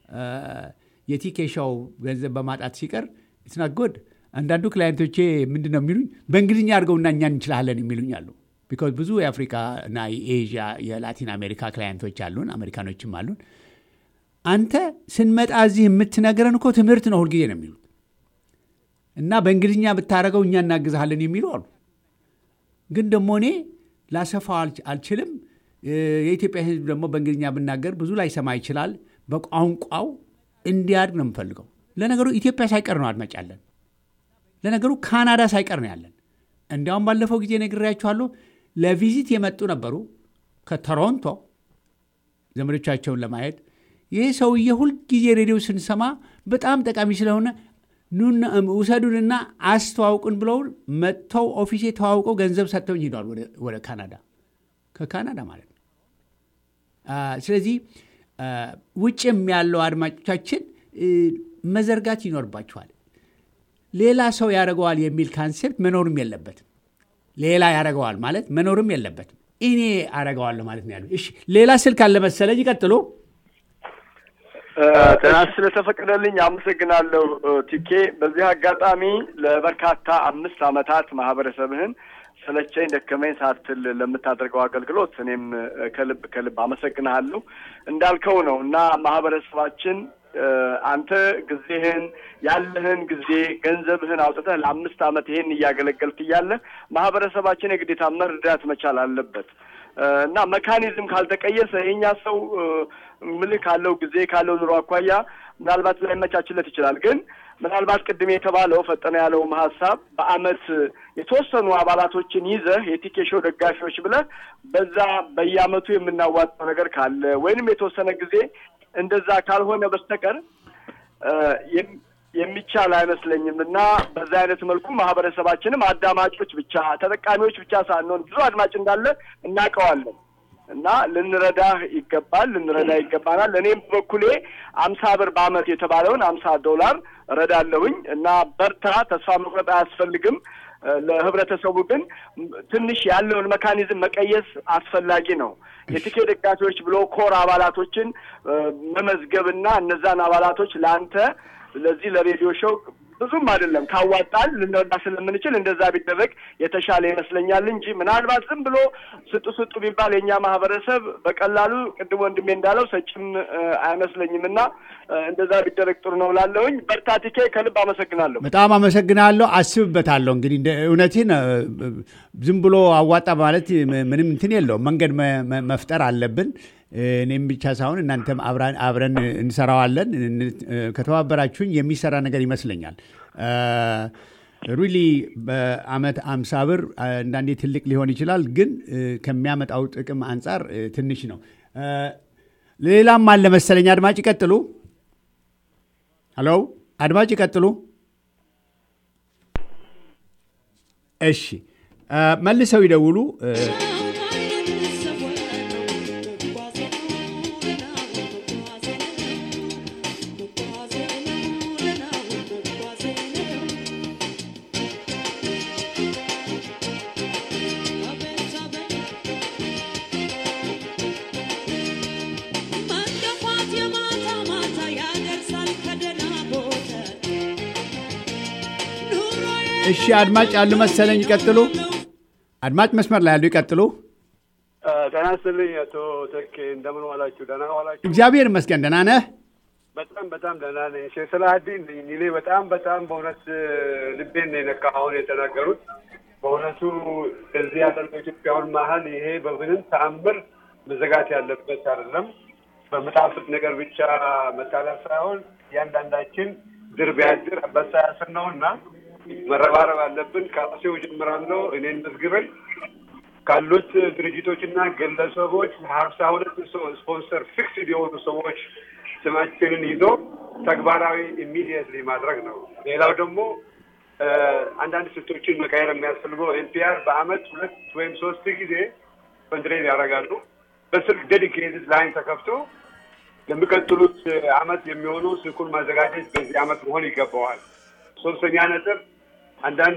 የቲኬሻው ገንዘብ በማጣት ሲቀር it's not good። አንዳንዱ ክላይንቶቼ ምንድነው የሚሉኝ በእንግሊዝኛ አድርገውና እኛ እንችላለን የሚሉኝ አሉ። ቢኮዝ ብዙ የአፍሪካ እና የኤዥያ የላቲን አሜሪካ ክላይንቶች አሉን፣ አሜሪካኖችም አሉን። አንተ ስንመጣ እዚህ የምትነግረን እኮ ትምህርት ነው ሁልጊዜ ነው የሚሉት እና በእንግሊዝኛ ብታረገው እኛ እናግዛለን የሚሉ አሉ። ግን ደግሞ እኔ ላሰፋው አልችልም። የኢትዮጵያ ሕዝብ ደግሞ በእንግሊዝኛ ብናገር ብዙ ላይ ሰማ ይችላል። በቋንቋው እንዲያድግ ነው የምፈልገው። ለነገሩ ኢትዮጵያ ሳይቀር ነው አድማጫለን። ለነገሩ ካናዳ ሳይቀር ነው ያለን። እንዲያውም ባለፈው ጊዜ ነግሬያችኋለሁ። ለቪዚት የመጡ ነበሩ ከቶሮንቶ ዘመዶቻቸውን ለማየት። ይህ ሰውዬ ሁልጊዜ ሬዲዮ ስንሰማ በጣም ጠቃሚ ስለሆነ ኑና ውሰዱንና አስተዋውቁን ብለው መጥተው ኦፊሴ ተዋውቀው ገንዘብ ሰጥተውኝ ሄደዋል ወደ ካናዳ፣ ከካናዳ ማለት ነው። ስለዚህ ውጭም ያለው አድማጮቻችን መዘርጋት ይኖርባቸዋል። ሌላ ሰው ያደርገዋል የሚል ካንሴፕት መኖርም የለበትም። ሌላ ያደርገዋል ማለት መኖርም የለበትም። እኔ አደርገዋለሁ ማለት ነው ያለው። እሺ ሌላ ስልክ አለ መሰለኝ፣ ይቀጥሉ። ተናስ ስለተፈቀደልኝ አመሰግናለሁ ቲኬ። በዚህ አጋጣሚ ለበርካታ አምስት ዓመታት ማህበረሰብህን ሰለቸኝ ደከመኝ ሳትል ለምታደርገው አገልግሎት እኔም ከልብ ከልብ አመሰግናለሁ። እንዳልከው ነው እና ማህበረሰባችን አንተ ጊዜህን ያለህን ጊዜ ገንዘብህን አውጥተህ ለአምስት ዓመት ይሄን እያገለገልክ እያለ ማህበረሰባችን የግዴታ መርዳት መቻል አለበት እና መካኒዝም ካልተቀየሰ የኛ ሰው ምልክ ካለው ጊዜ ካለው ኑሮ አኳያ ምናልባት ላይ መቻችለት ይችላል ግን ምናልባት ቅድም የተባለው ፈጠነ ያለው ሐሳብ በአመት የተወሰኑ አባላቶችን ይዘህ የቲኬሾ ደጋፊዎች ብለህ በዛ በየአመቱ የምናዋጣው ነገር ካለ ወይንም የተወሰነ ጊዜ እንደዛ ካልሆነ በስተቀር የሚቻል አይመስለኝምና በዛ አይነት መልኩ ማህበረሰባችንም አዳማጮች ብቻ ተጠቃሚዎች ብቻ ሳንሆን ብዙ አድማጭ እንዳለ እናቀዋለን እና ልንረዳህ ይገባል ልንረዳ ይገባናል እኔም በኩሌ አምሳ ብር በአመት የተባለውን አምሳ ዶላር ረዳለሁኝ እና በርታ ተስፋ መቁረጥ አያስፈልግም ለህብረተሰቡ ግን ትንሽ ያለውን መካኒዝም መቀየስ አስፈላጊ ነው የቲኬ ደጋፊዎች ብሎ ኮር አባላቶችን መመዝገብና እነዛን አባላቶች ለአንተ ለዚህ ለሬዲዮ ሾው ብዙም አይደለም ካዋጣል ልንረዳ ስለምንችል እንደዛ ቢደረግ የተሻለ ይመስለኛል እንጂ ምናልባት ዝም ብሎ ስጡ ስጡ ቢባል የኛ ማህበረሰብ በቀላሉ ቅድም ወንድሜ እንዳለው ሰጭም አይመስለኝምና እንደዛ ቢደረግ ጥሩ ነው ላለውኝ በርታቲኬ ከልብ አመሰግናለሁ በጣም አመሰግናለሁ አስብበታለሁ እንግዲህ እውነቴን ዝም ብሎ አዋጣ ማለት ምንም እንትን የለው መንገድ መፍጠር አለብን እኔም ብቻ ሳይሆን እናንተም አብረን አብረን እንሰራዋለን ከተባበራችሁኝ የሚሰራ ነገር ይመስለኛል ሪሊ በአመት አምሳ ብር አንዳንዴ ትልቅ ሊሆን ይችላል ግን ከሚያመጣው ጥቅም አንፃር ትንሽ ነው ሌላም አለ መሰለኝ አድማጭ ይቀጥሉ ሄሎ አድማጭ ይቀጥሉ እሺ መልሰው ይደውሉ እሺ አድማጭ ያሉ መሰለኝ ይቀጥሉ አድማጭ መስመር ላይ ያሉ ይቀጥሉ ደህና ስለኝ አቶ ተክ እንደምን ዋላችሁ ደህና ዋላችሁ እግዚአብሔር ይመስገን ደህና ነህ በጣም በጣም ደህና ነኝ ሼህ ሰላዲን እኔ በጣም በጣም በእውነት ልቤን ነው የነካውን የተናገሩት በእውነቱ እዚህ ያለው ኢትዮጵያውን መሀል ይሄ በምንም ተአምር መዘጋት ያለበት አይደለም በመጣፍጥ ነገር ብቻ መታለፍ ሳይሆን ያንዳንዳችን ድር ቢያድር አንበሳ ያስር ነውና መረባረብ አለብን ከአሴው ጀምራለሁ እኔን መዝግበን ካሉት ድርጅቶችና ግለሰቦች ሀምሳ ሁለት ስፖንሰር ፊክስድ የሆኑ ሰዎች ስማችንን ይዞ ተግባራዊ ኢሚዲየትሊ ማድረግ ነው ሌላው ደግሞ አንዳንድ ስቶችን መቀየር የሚያስፈልገው ኤንፒአር በአመት ሁለት ወይም ሶስት ጊዜ ፈንድሬዝ ያደርጋሉ በስልክ ዴዲኬትድ ላይን ተከፍቶ ለሚቀጥሉት አመት የሚሆኑ ስልኩን ማዘጋጀት በዚህ አመት መሆን ይገባዋል ሶስተኛ ነጥብ አንዳንድ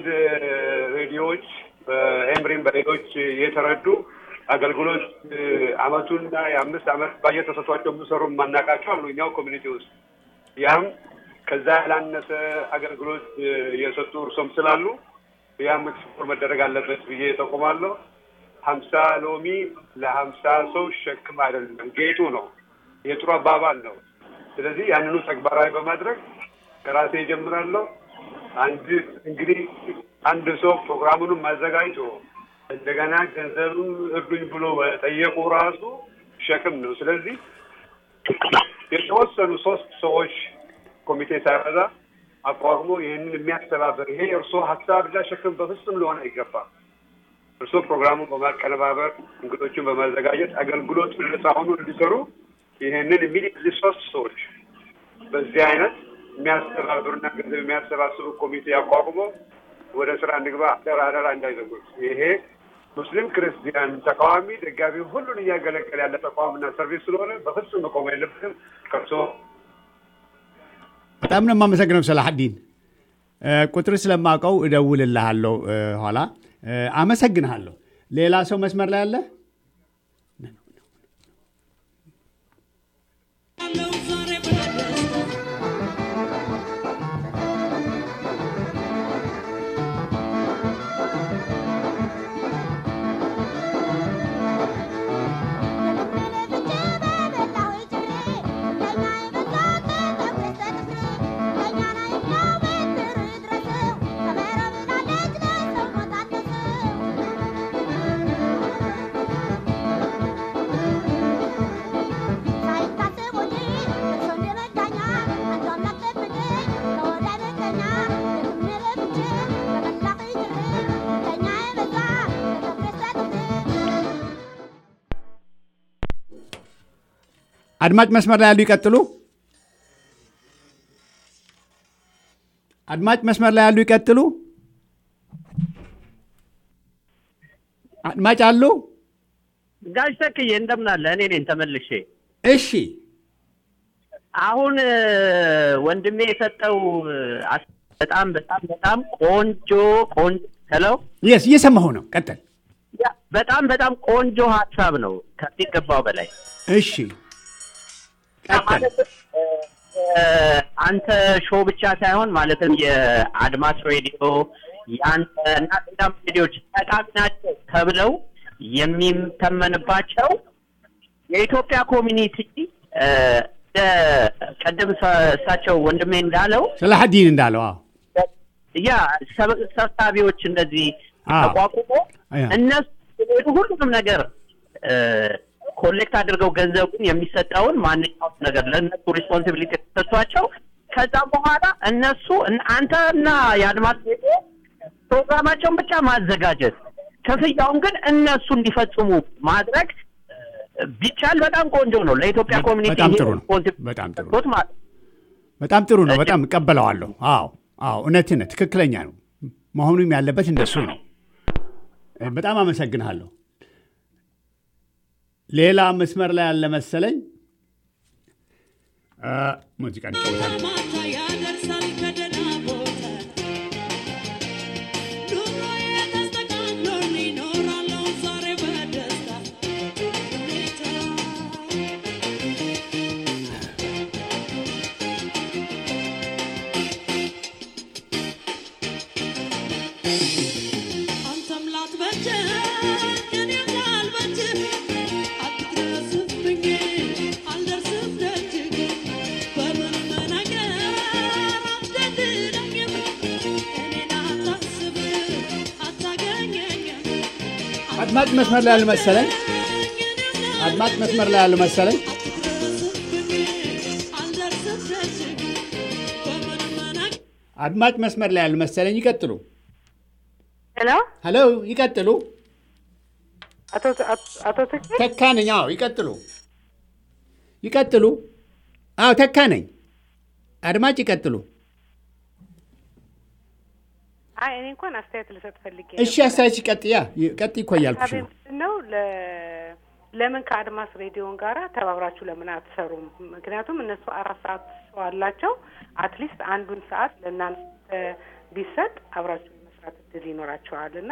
ሬዲዮዎች በኤምሪም በሌሎች የተረዱ አገልግሎት አመቱና የአምስት አመት ባጀት ተሰጥቷቸው የሚሰሩ ማናቃቸው አሉ እኛው ኮሚኒቲ ውስጥ ያም ከዛ ያላነሰ አገልግሎት የሰጡ እርሶም ስላሉ ያም ኤክስፖርት መደረግ አለበት ብዬ ተቆማለሁ ሀምሳ ሎሚ ለሀምሳ ሰው ሸክም አይደለም ጌጡ ነው የጥሩ አባባል ነው ስለዚህ ያንኑ ተግባራዊ በማድረግ ከራሴ ጀምራለሁ አንድ እንግዲህ አንድ ሰው ፕሮግራሙን ማዘጋጅቶ እንደገና ገንዘቡን እርዱኝ ብሎ ጠየቁ ራሱ ሸክም ነው ስለዚህ የተወሰኑ ሶስት ሰዎች ኮሚቴ ሳይበዛ አቋቁሞ ይህንን የሚያስተባበር ይሄ እርሶ ሀሳብ እና ሸክም በፍጹም ሊሆን አይገባም እርሶ ፕሮግራሙን በማቀነባበር እንግዶችን በማዘጋጀት አገልግሎቱን ለሳሁኑ እንዲሰሩ ይህንን ኢሚዲየትሊ ሶስት ሰዎች በዚህ አይነት የሚያስተባብሩና ገንዘብ የሚያሰባስቡ ኮሚቴ አቋቁሞ ወደ ስራ እንግባ አደራ እንዳይዘጉት ይሄ ሙስሊም ክርስቲያን ተቃዋሚ ደጋፊ ሁሉን እያገለገለ ያለ ተቋምና ሰርቪስ ስለሆነ በፍጹም መቆም የለበትም ከርሶ በጣም ነው የማመሰግነው ሰላሐዲን ቁጥር ስለማውቀው እደውልልሃለሁ ኋላ አመሰግናለሁ ሌላ ሰው መስመር ላይ አለ አድማጭ መስመር ላይ ያሉ ይቀጥሉ። አድማጭ መስመር ላይ ያሉ ይቀጥሉ። አድማጭ አሉ? ጋሽ ተክዬ እንደምን አለ? እኔ ነኝ ተመልሼ። እሺ አሁን ወንድሜ የሰጠው በጣም በጣም በጣም ቆንጆ ቆንጆ ሄሎ yes እየሰማሁ ነው። ቀጥል። ያ በጣም በጣም ቆንጆ ሀሳብ ነው ከሚገባው በላይ። እሺ ቀጥል። አንተ ሾው ብቻ ሳይሆን ማለትም የአድማስ ሬዲዮ ያንተ እና ሌላም ሬዲዮች ጠቃሚ ናቸው ተብለው የሚተመንባቸው የኢትዮጵያ ኮሚኒቲ ቀደም እሳቸው ወንድሜ እንዳለው ሰላሐዲን እንዳለው አዎ ያ ሰብሳቢዎች እንደዚህ ተቋቁሞ እነሱ ሁሉንም ነገር ኮሌክት አድርገው ገንዘቡን የሚሰጣውን ማንኛውም ነገር ለነሱ ሪስፖንሲቢሊቲ ተሰጥቷቸው ከዛ በኋላ እነሱ አንተና የአድማስ ሬዲዮ ፕሮግራማቸውን ብቻ ማዘጋጀት ክፍያውን ግን እነሱ እንዲፈጽሙ ማድረግ ቢቻል በጣም ቆንጆ ነው። ለኢትዮጵያ ኮሚኒቲ በጣም ጥሩ ነው። በጣም ጥሩ ነው። በጣም ጥሩ ነው። በጣም እቀበለዋለሁ። አዎ አዎ እውነትህ ነህ። ትክክለኛ ነው። መሆኑም ያለበት እንደሱ ነው። በጣም አመሰግናለሁ። ሌላ መስመር ላይ ያለ መሰለኝ ሙዚቃ እንጫወታለን። አድማጭ መስመር ላይ ያለ መሰለኝ አድማጭ መስመር ላይ ያለ መሰለኝ አድማጭ መስመር ላይ ያለ መሰለኝ ይቀጥሉ። ሄሎ ሄሎ ይቀጥሉ። አቶ አቶ ተካ ነኝ። አዎ ይቀጥሉ ይቀጥሉ። አዎ ተካ ነኝ። አድማጭ ይቀጥሉ። አይ እኔ እንኳን አስተያየት ልሰጥ ፈልጌ እሺ አስተያየት ይቀጥያ ቀጥ ይቆያልኩሽ ነው ለ ለምን ከአድማስ ሬዲዮን ጋራ ተባብራችሁ ለምን አትሰሩም? ምክንያቱም እነሱ አራት ሰዓት ሰው አላቸው። አትሊስት አንዱን ሰዓት ለእናንተ ቢሰጥ አብራችሁ መስራት እድል ይኖራቸዋልና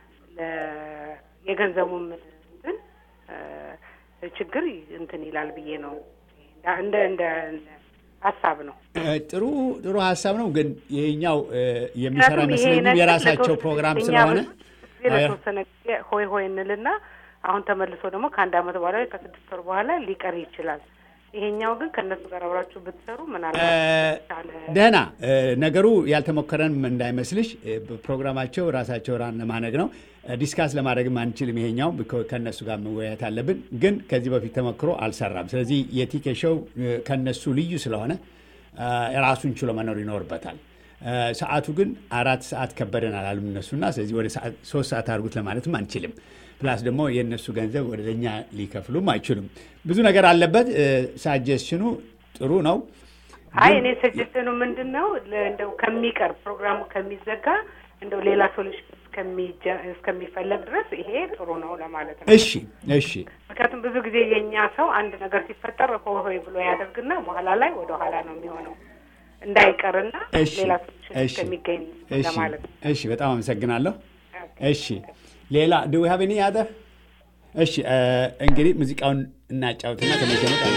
የገንዘቡም እንትን ችግር እንትን ይላል ብዬ ነው እንደ እንደ ሀሳብ ነው። ጥሩ ጥሩ ሀሳብ ነው። ግን ይሄኛው የሚሰራ መስለኝ የራሳቸው ፕሮግራም ስለሆነ ለተወሰነ ሆይ ሆይ እንልና አሁን ተመልሶ ደግሞ ከአንድ አመት በኋላ ከስድስት ወር በኋላ ሊቀር ይችላል። ይሄኛው ግን ከነሱ ጋር አብራችሁ ብትሰሩ ምናልባት ደህና ነገሩ ያልተሞከረን እንዳይመስልሽ። ፕሮግራማቸው ራሳቸው ራን ለማድረግ ነው። ዲስካስ ለማድረግም አንችልም። ይሄኛው ከነሱ ጋር መወያየት አለብን። ግን ከዚህ በፊት ተሞክሮ አልሰራም። ስለዚህ የቲኬ ሾው ከነሱ ልዩ ስለሆነ ራሱን ችሎ መኖር ይኖርበታል። ሰዓቱ ግን አራት ሰዓት ከበደን አላሉም እነሱና ስለዚህ ወደ ሶስት ሰዓት አድርጉት ለማለትም አንችልም። ፕላስ ደግሞ የእነሱ ገንዘብ ወደ ለኛ ሊከፍሉም አይችሉም። ብዙ ነገር አለበት። ሳጀስሽኑ ጥሩ ነው። አይ እኔ ሰጀስሽኑ ምንድነው እንደው ከሚቀር ፕሮግራሙ ከሚዘጋ እንደው ሌላ ሶሉሽን እስከሚፈለግ ድረስ ይሄ ጥሩ ነው ለማለት ነው። እሺ እሺ። ምክንያቱም ብዙ ጊዜ የኛ ሰው አንድ ነገር ሲፈጠር ሆይ ሆይ ብሎ ያደርግና በኋላ ላይ ወደ ኋላ ነው የሚሆነው እንዳይቀርና ሌላ ሶሉሽን እስከሚገኝ ለማለት ነው። እሺ በጣም አመሰግናለሁ። እሺ ሌላ do we have any other? እሺ እንግዲህ ሙዚቃውን እናጫውትና ተመጀመጥ አለ።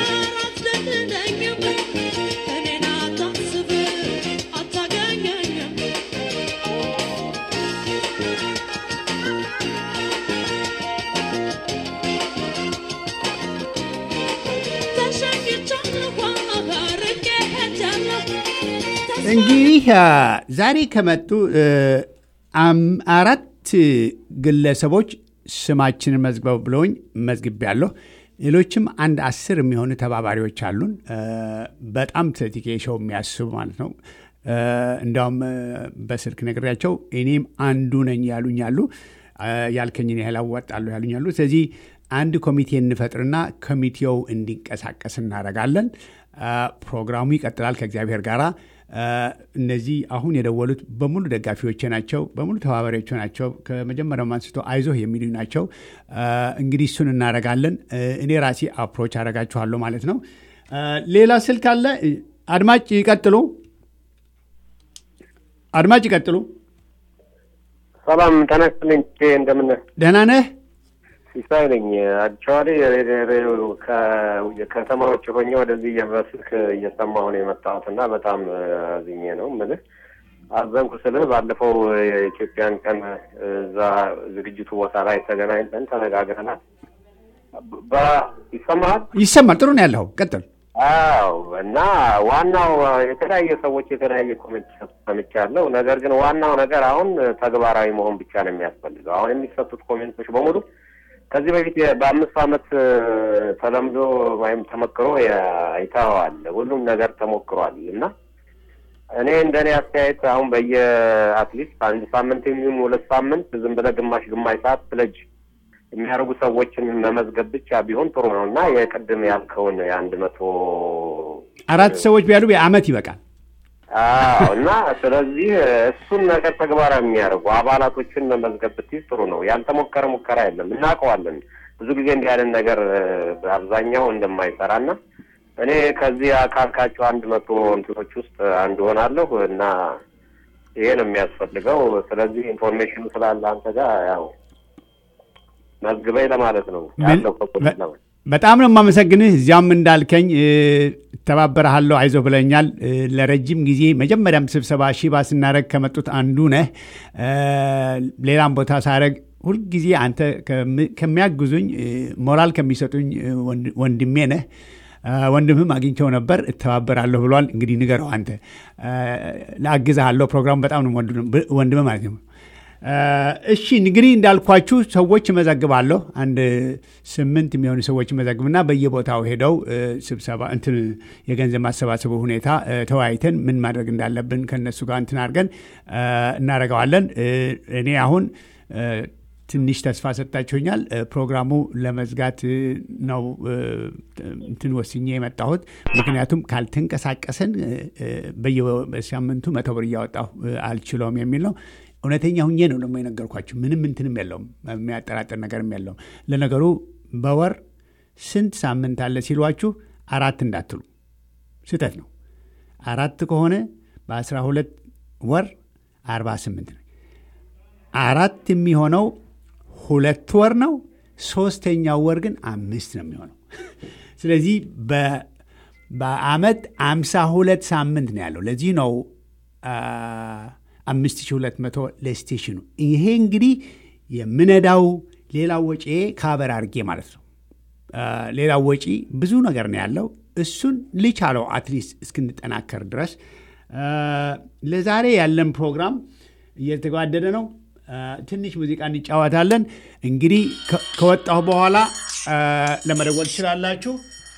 እንግዲህ ዛሬ ከመጡ አራት ግለሰቦች ስማችንን መዝግበው ብለውኝ መዝግቤያለሁ። ሌሎችም አንድ አስር የሚሆኑ ተባባሪዎች አሉን። በጣም ትልቅ ሾው የሚያስቡ ማለት ነው። እንዳውም በስልክ ነግሬያቸው እኔም አንዱ ነኝ ያሉኝ አሉ። ያልከኝን ያህል አዋጣለሁ ያሉኝ አሉ። ስለዚህ አንድ ኮሚቴ እንፈጥርና ኮሚቴው እንዲንቀሳቀስ እናደርጋለን። ፕሮግራሙ ይቀጥላል ከእግዚአብሔር ጋር። እነዚህ አሁን የደወሉት በሙሉ ደጋፊዎች ናቸው፣ በሙሉ ተባባሪዎች ናቸው። ከመጀመሪያው አንስቶ አይዞህ የሚሉ ናቸው። እንግዲህ እሱን እናደርጋለን። እኔ ራሴ አፕሮች አደርጋችኋለሁ ማለት ነው። ሌላ ስልክ አለ። አድማጭ ይቀጥሉ፣ አድማጭ ይቀጥሉ። ሰላም ተነስተልኝ። እንደምን ደህና ነህ? ሲሳይ ነኝ። አክቹዋሊ ከተማዎች ሆኜ ወደዚህ የበስልክ እየሰማሁ ነው የመጣሁትና በጣም አዝኜ ነው የምልህ። አዘንኩ ስልህ ባለፈው የኢትዮጵያን ቀን እዛ ዝግጅቱ ቦታ ላይ ተገናኝተን ተነጋግረናል። ይሰማል? ይሰማል። ጥሩ ነው ያለው። ቀጥል። አዎ። እና ዋናው የተለያየ ሰዎች የተለያየ ኮሜንት ሰምቻለሁ። ነገር ግን ዋናው ነገር አሁን ተግባራዊ መሆን ብቻ ነው የሚያስፈልገው። አሁን የሚሰጡት ኮሜንቶች በሙሉ ከዚህ በፊት በአምስት ዓመት ተለምዶ ወይም ተመክሮ አይተዋል። ሁሉም ነገር ተሞክሯል እና እኔ እንደኔ አስተያየት አሁን በየአትሊስት አንድ ሳምንት የሚሆን ሁለት ሳምንት ዝም ብለህ ግማሽ ግማሽ ሰዓት ስለጅ የሚያደርጉ ሰዎችን መመዝገብ ብቻ ቢሆን ጥሩ ነው እና የቀድም ያልከውን የአንድ መቶ አራት ሰዎች ቢያሉ በአመት ይበቃል። አዎ። እና ስለዚህ እሱን ነገር ተግባራዊ የሚያደርጉ አባላቶችን መመዝገብ ብትይዝ ጥሩ ነው። ያልተሞከረ ሙከራ የለም፣ እናውቀዋለን። ብዙ ጊዜ እንዲህ ያለን ነገር በአብዛኛው እንደማይሰራና እኔ ከዚህ አካልካቸው አንድ መቶ እንትኖች ውስጥ አንዱ ሆናለሁ እና ይሄ ነው የሚያስፈልገው። ስለዚህ ኢንፎርሜሽኑ ስላለ አንተ ጋር ያው መዝግበኝ ለማለት ነው ያለው ፕሮፖዛል ነው። በጣም ነው የማመሰግንህ። እዚያም እንዳልከኝ ተባበረሃለሁ፣ አይዞህ ብለኛል። ለረጅም ጊዜ መጀመሪያም ስብሰባ ሺባ ስናደርግ ከመጡት አንዱ ነህ። ሌላም ቦታ ሳደርግ ሁልጊዜ አንተ ከሚያግዙኝ ሞራል ከሚሰጡኝ ወንድሜ ነህ። ወንድምህም አግኝቸው ነበር፣ እተባበራለሁ ብሏል። እንግዲህ ንገረው አንተ። ላግዝሃለሁ። ፕሮግራሙ በጣም ነው ወንድምህ ማለት ነው። እሺ እንግዲህ እንዳልኳችሁ ሰዎች መዘግባለሁ። አንድ ስምንት የሚሆኑ ሰዎች መዘግብና በየቦታው ሄደው ስብሰባ እንትን የገንዘብ ማሰባሰቡ ሁኔታ ተወያይተን ምን ማድረግ እንዳለብን ከነሱ ጋር እንትን አድርገን እናደርገዋለን። እኔ አሁን ትንሽ ተስፋ ሰጣችሁኛል። ፕሮግራሙ ለመዝጋት ነው እንትን ወስኜ የመጣሁት። ምክንያቱም ካልተንቀሳቀሰን በየሳምንቱ መቶ ብር እያወጣሁ አልችለውም የሚል ነው። እውነተኛ ሁኜ ነው ደግሞ የነገርኳችሁ። ምንም እንትንም የለውም፣ የሚያጠራጥር ነገርም የለውም። ለነገሩ በወር ስንት ሳምንት አለ ሲሏችሁ አራት እንዳትሉ፣ ስህተት ነው። አራት ከሆነ በአስራ ሁለት ወር አርባ ስምንት ነው። አራት የሚሆነው ሁለት ወር ነው። ሶስተኛው ወር ግን አምስት ነው የሚሆነው። ስለዚህ በአመት አምሳ ሁለት ሳምንት ነው ያለው። ለዚህ ነው አምስት ሺህ ሁለት መቶ ለስቴሽኑ። ይሄ እንግዲህ የምነዳው ሌላው ወጪ ካበር አድርጌ ማለት ነው። ሌላው ወጪ ብዙ ነገር ነው ያለው። እሱን ልቻለው አትሊስት እስክንጠናከር ድረስ። ለዛሬ ያለን ፕሮግራም እየተጓደደ ነው። ትንሽ ሙዚቃ እንጫወታለን። እንግዲህ ከወጣሁ በኋላ ለመደወል ትችላላችሁ።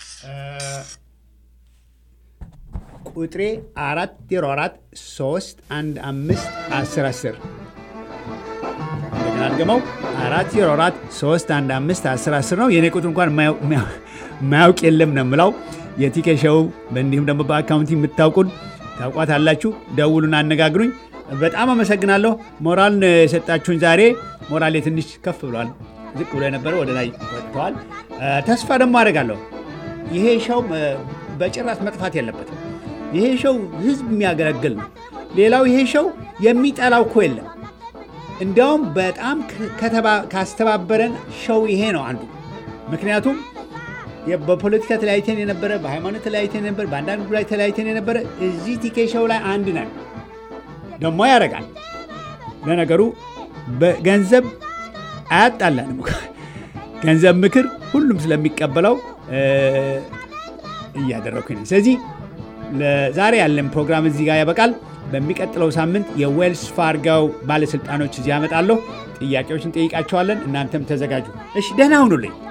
ቁጥሬ አራት ዜሮ አራት ሶስት አንድ አምስት አስር አስር እንደገና አድገመው አራት ዜሮ አራት ሶስት አንድ አምስት አስር አስር ነው። የእኔ ቁጥር እንኳን ማያውቅ የለም ነው የምላው። የቲኬ ሾው እንዲሁም ደግሞ በአካውንቲ የምታውቁን ታውቋት አላችሁ። ደውሉን፣ አነጋግሩኝ። በጣም አመሰግናለሁ። ሞራል የሰጣችሁን ዛሬ ሞራሌ ትንሽ ከፍ ብሏል። ዝቅ ብሎ የነበረ ወደ ላይ ወጥተዋል። ተስፋ ደግሞ አደርጋለሁ ይሄ ሾው በጭራሽ መጥፋት የለበትም። ይሄ ሾው ህዝብ የሚያገለግል ነው። ሌላው ይሄ ሾው የሚጠላው እኮ የለም። እንዲያውም በጣም ካስተባበረን ሾው ይሄ ነው አንዱ። ምክንያቱም በፖለቲካ ተለያይተን የነበረ፣ በሃይማኖት ተለያይተን የነበረ፣ በአንዳንድ ጉዳይ ተለያይተን የነበረ እዚህ ቲኬ ሾው ላይ አንድ ነን። ደግሞ ያደርጋል። ለነገሩ በገንዘብ አያጣላንም። ገንዘብ ምክር ሁሉም ስለሚቀበለው እያደረኩኝ ነው። ስለዚህ ለዛሬ ያለን ፕሮግራም እዚህ ጋር ያበቃል። በሚቀጥለው ሳምንት የዌልስ ፋርጋው ባለስልጣኖች እዚህ ያመጣለሁ። ጥያቄዎችን ጠይቃቸዋለን። እናንተም ተዘጋጁ። እሺ፣ ደህና ሁኑልኝ።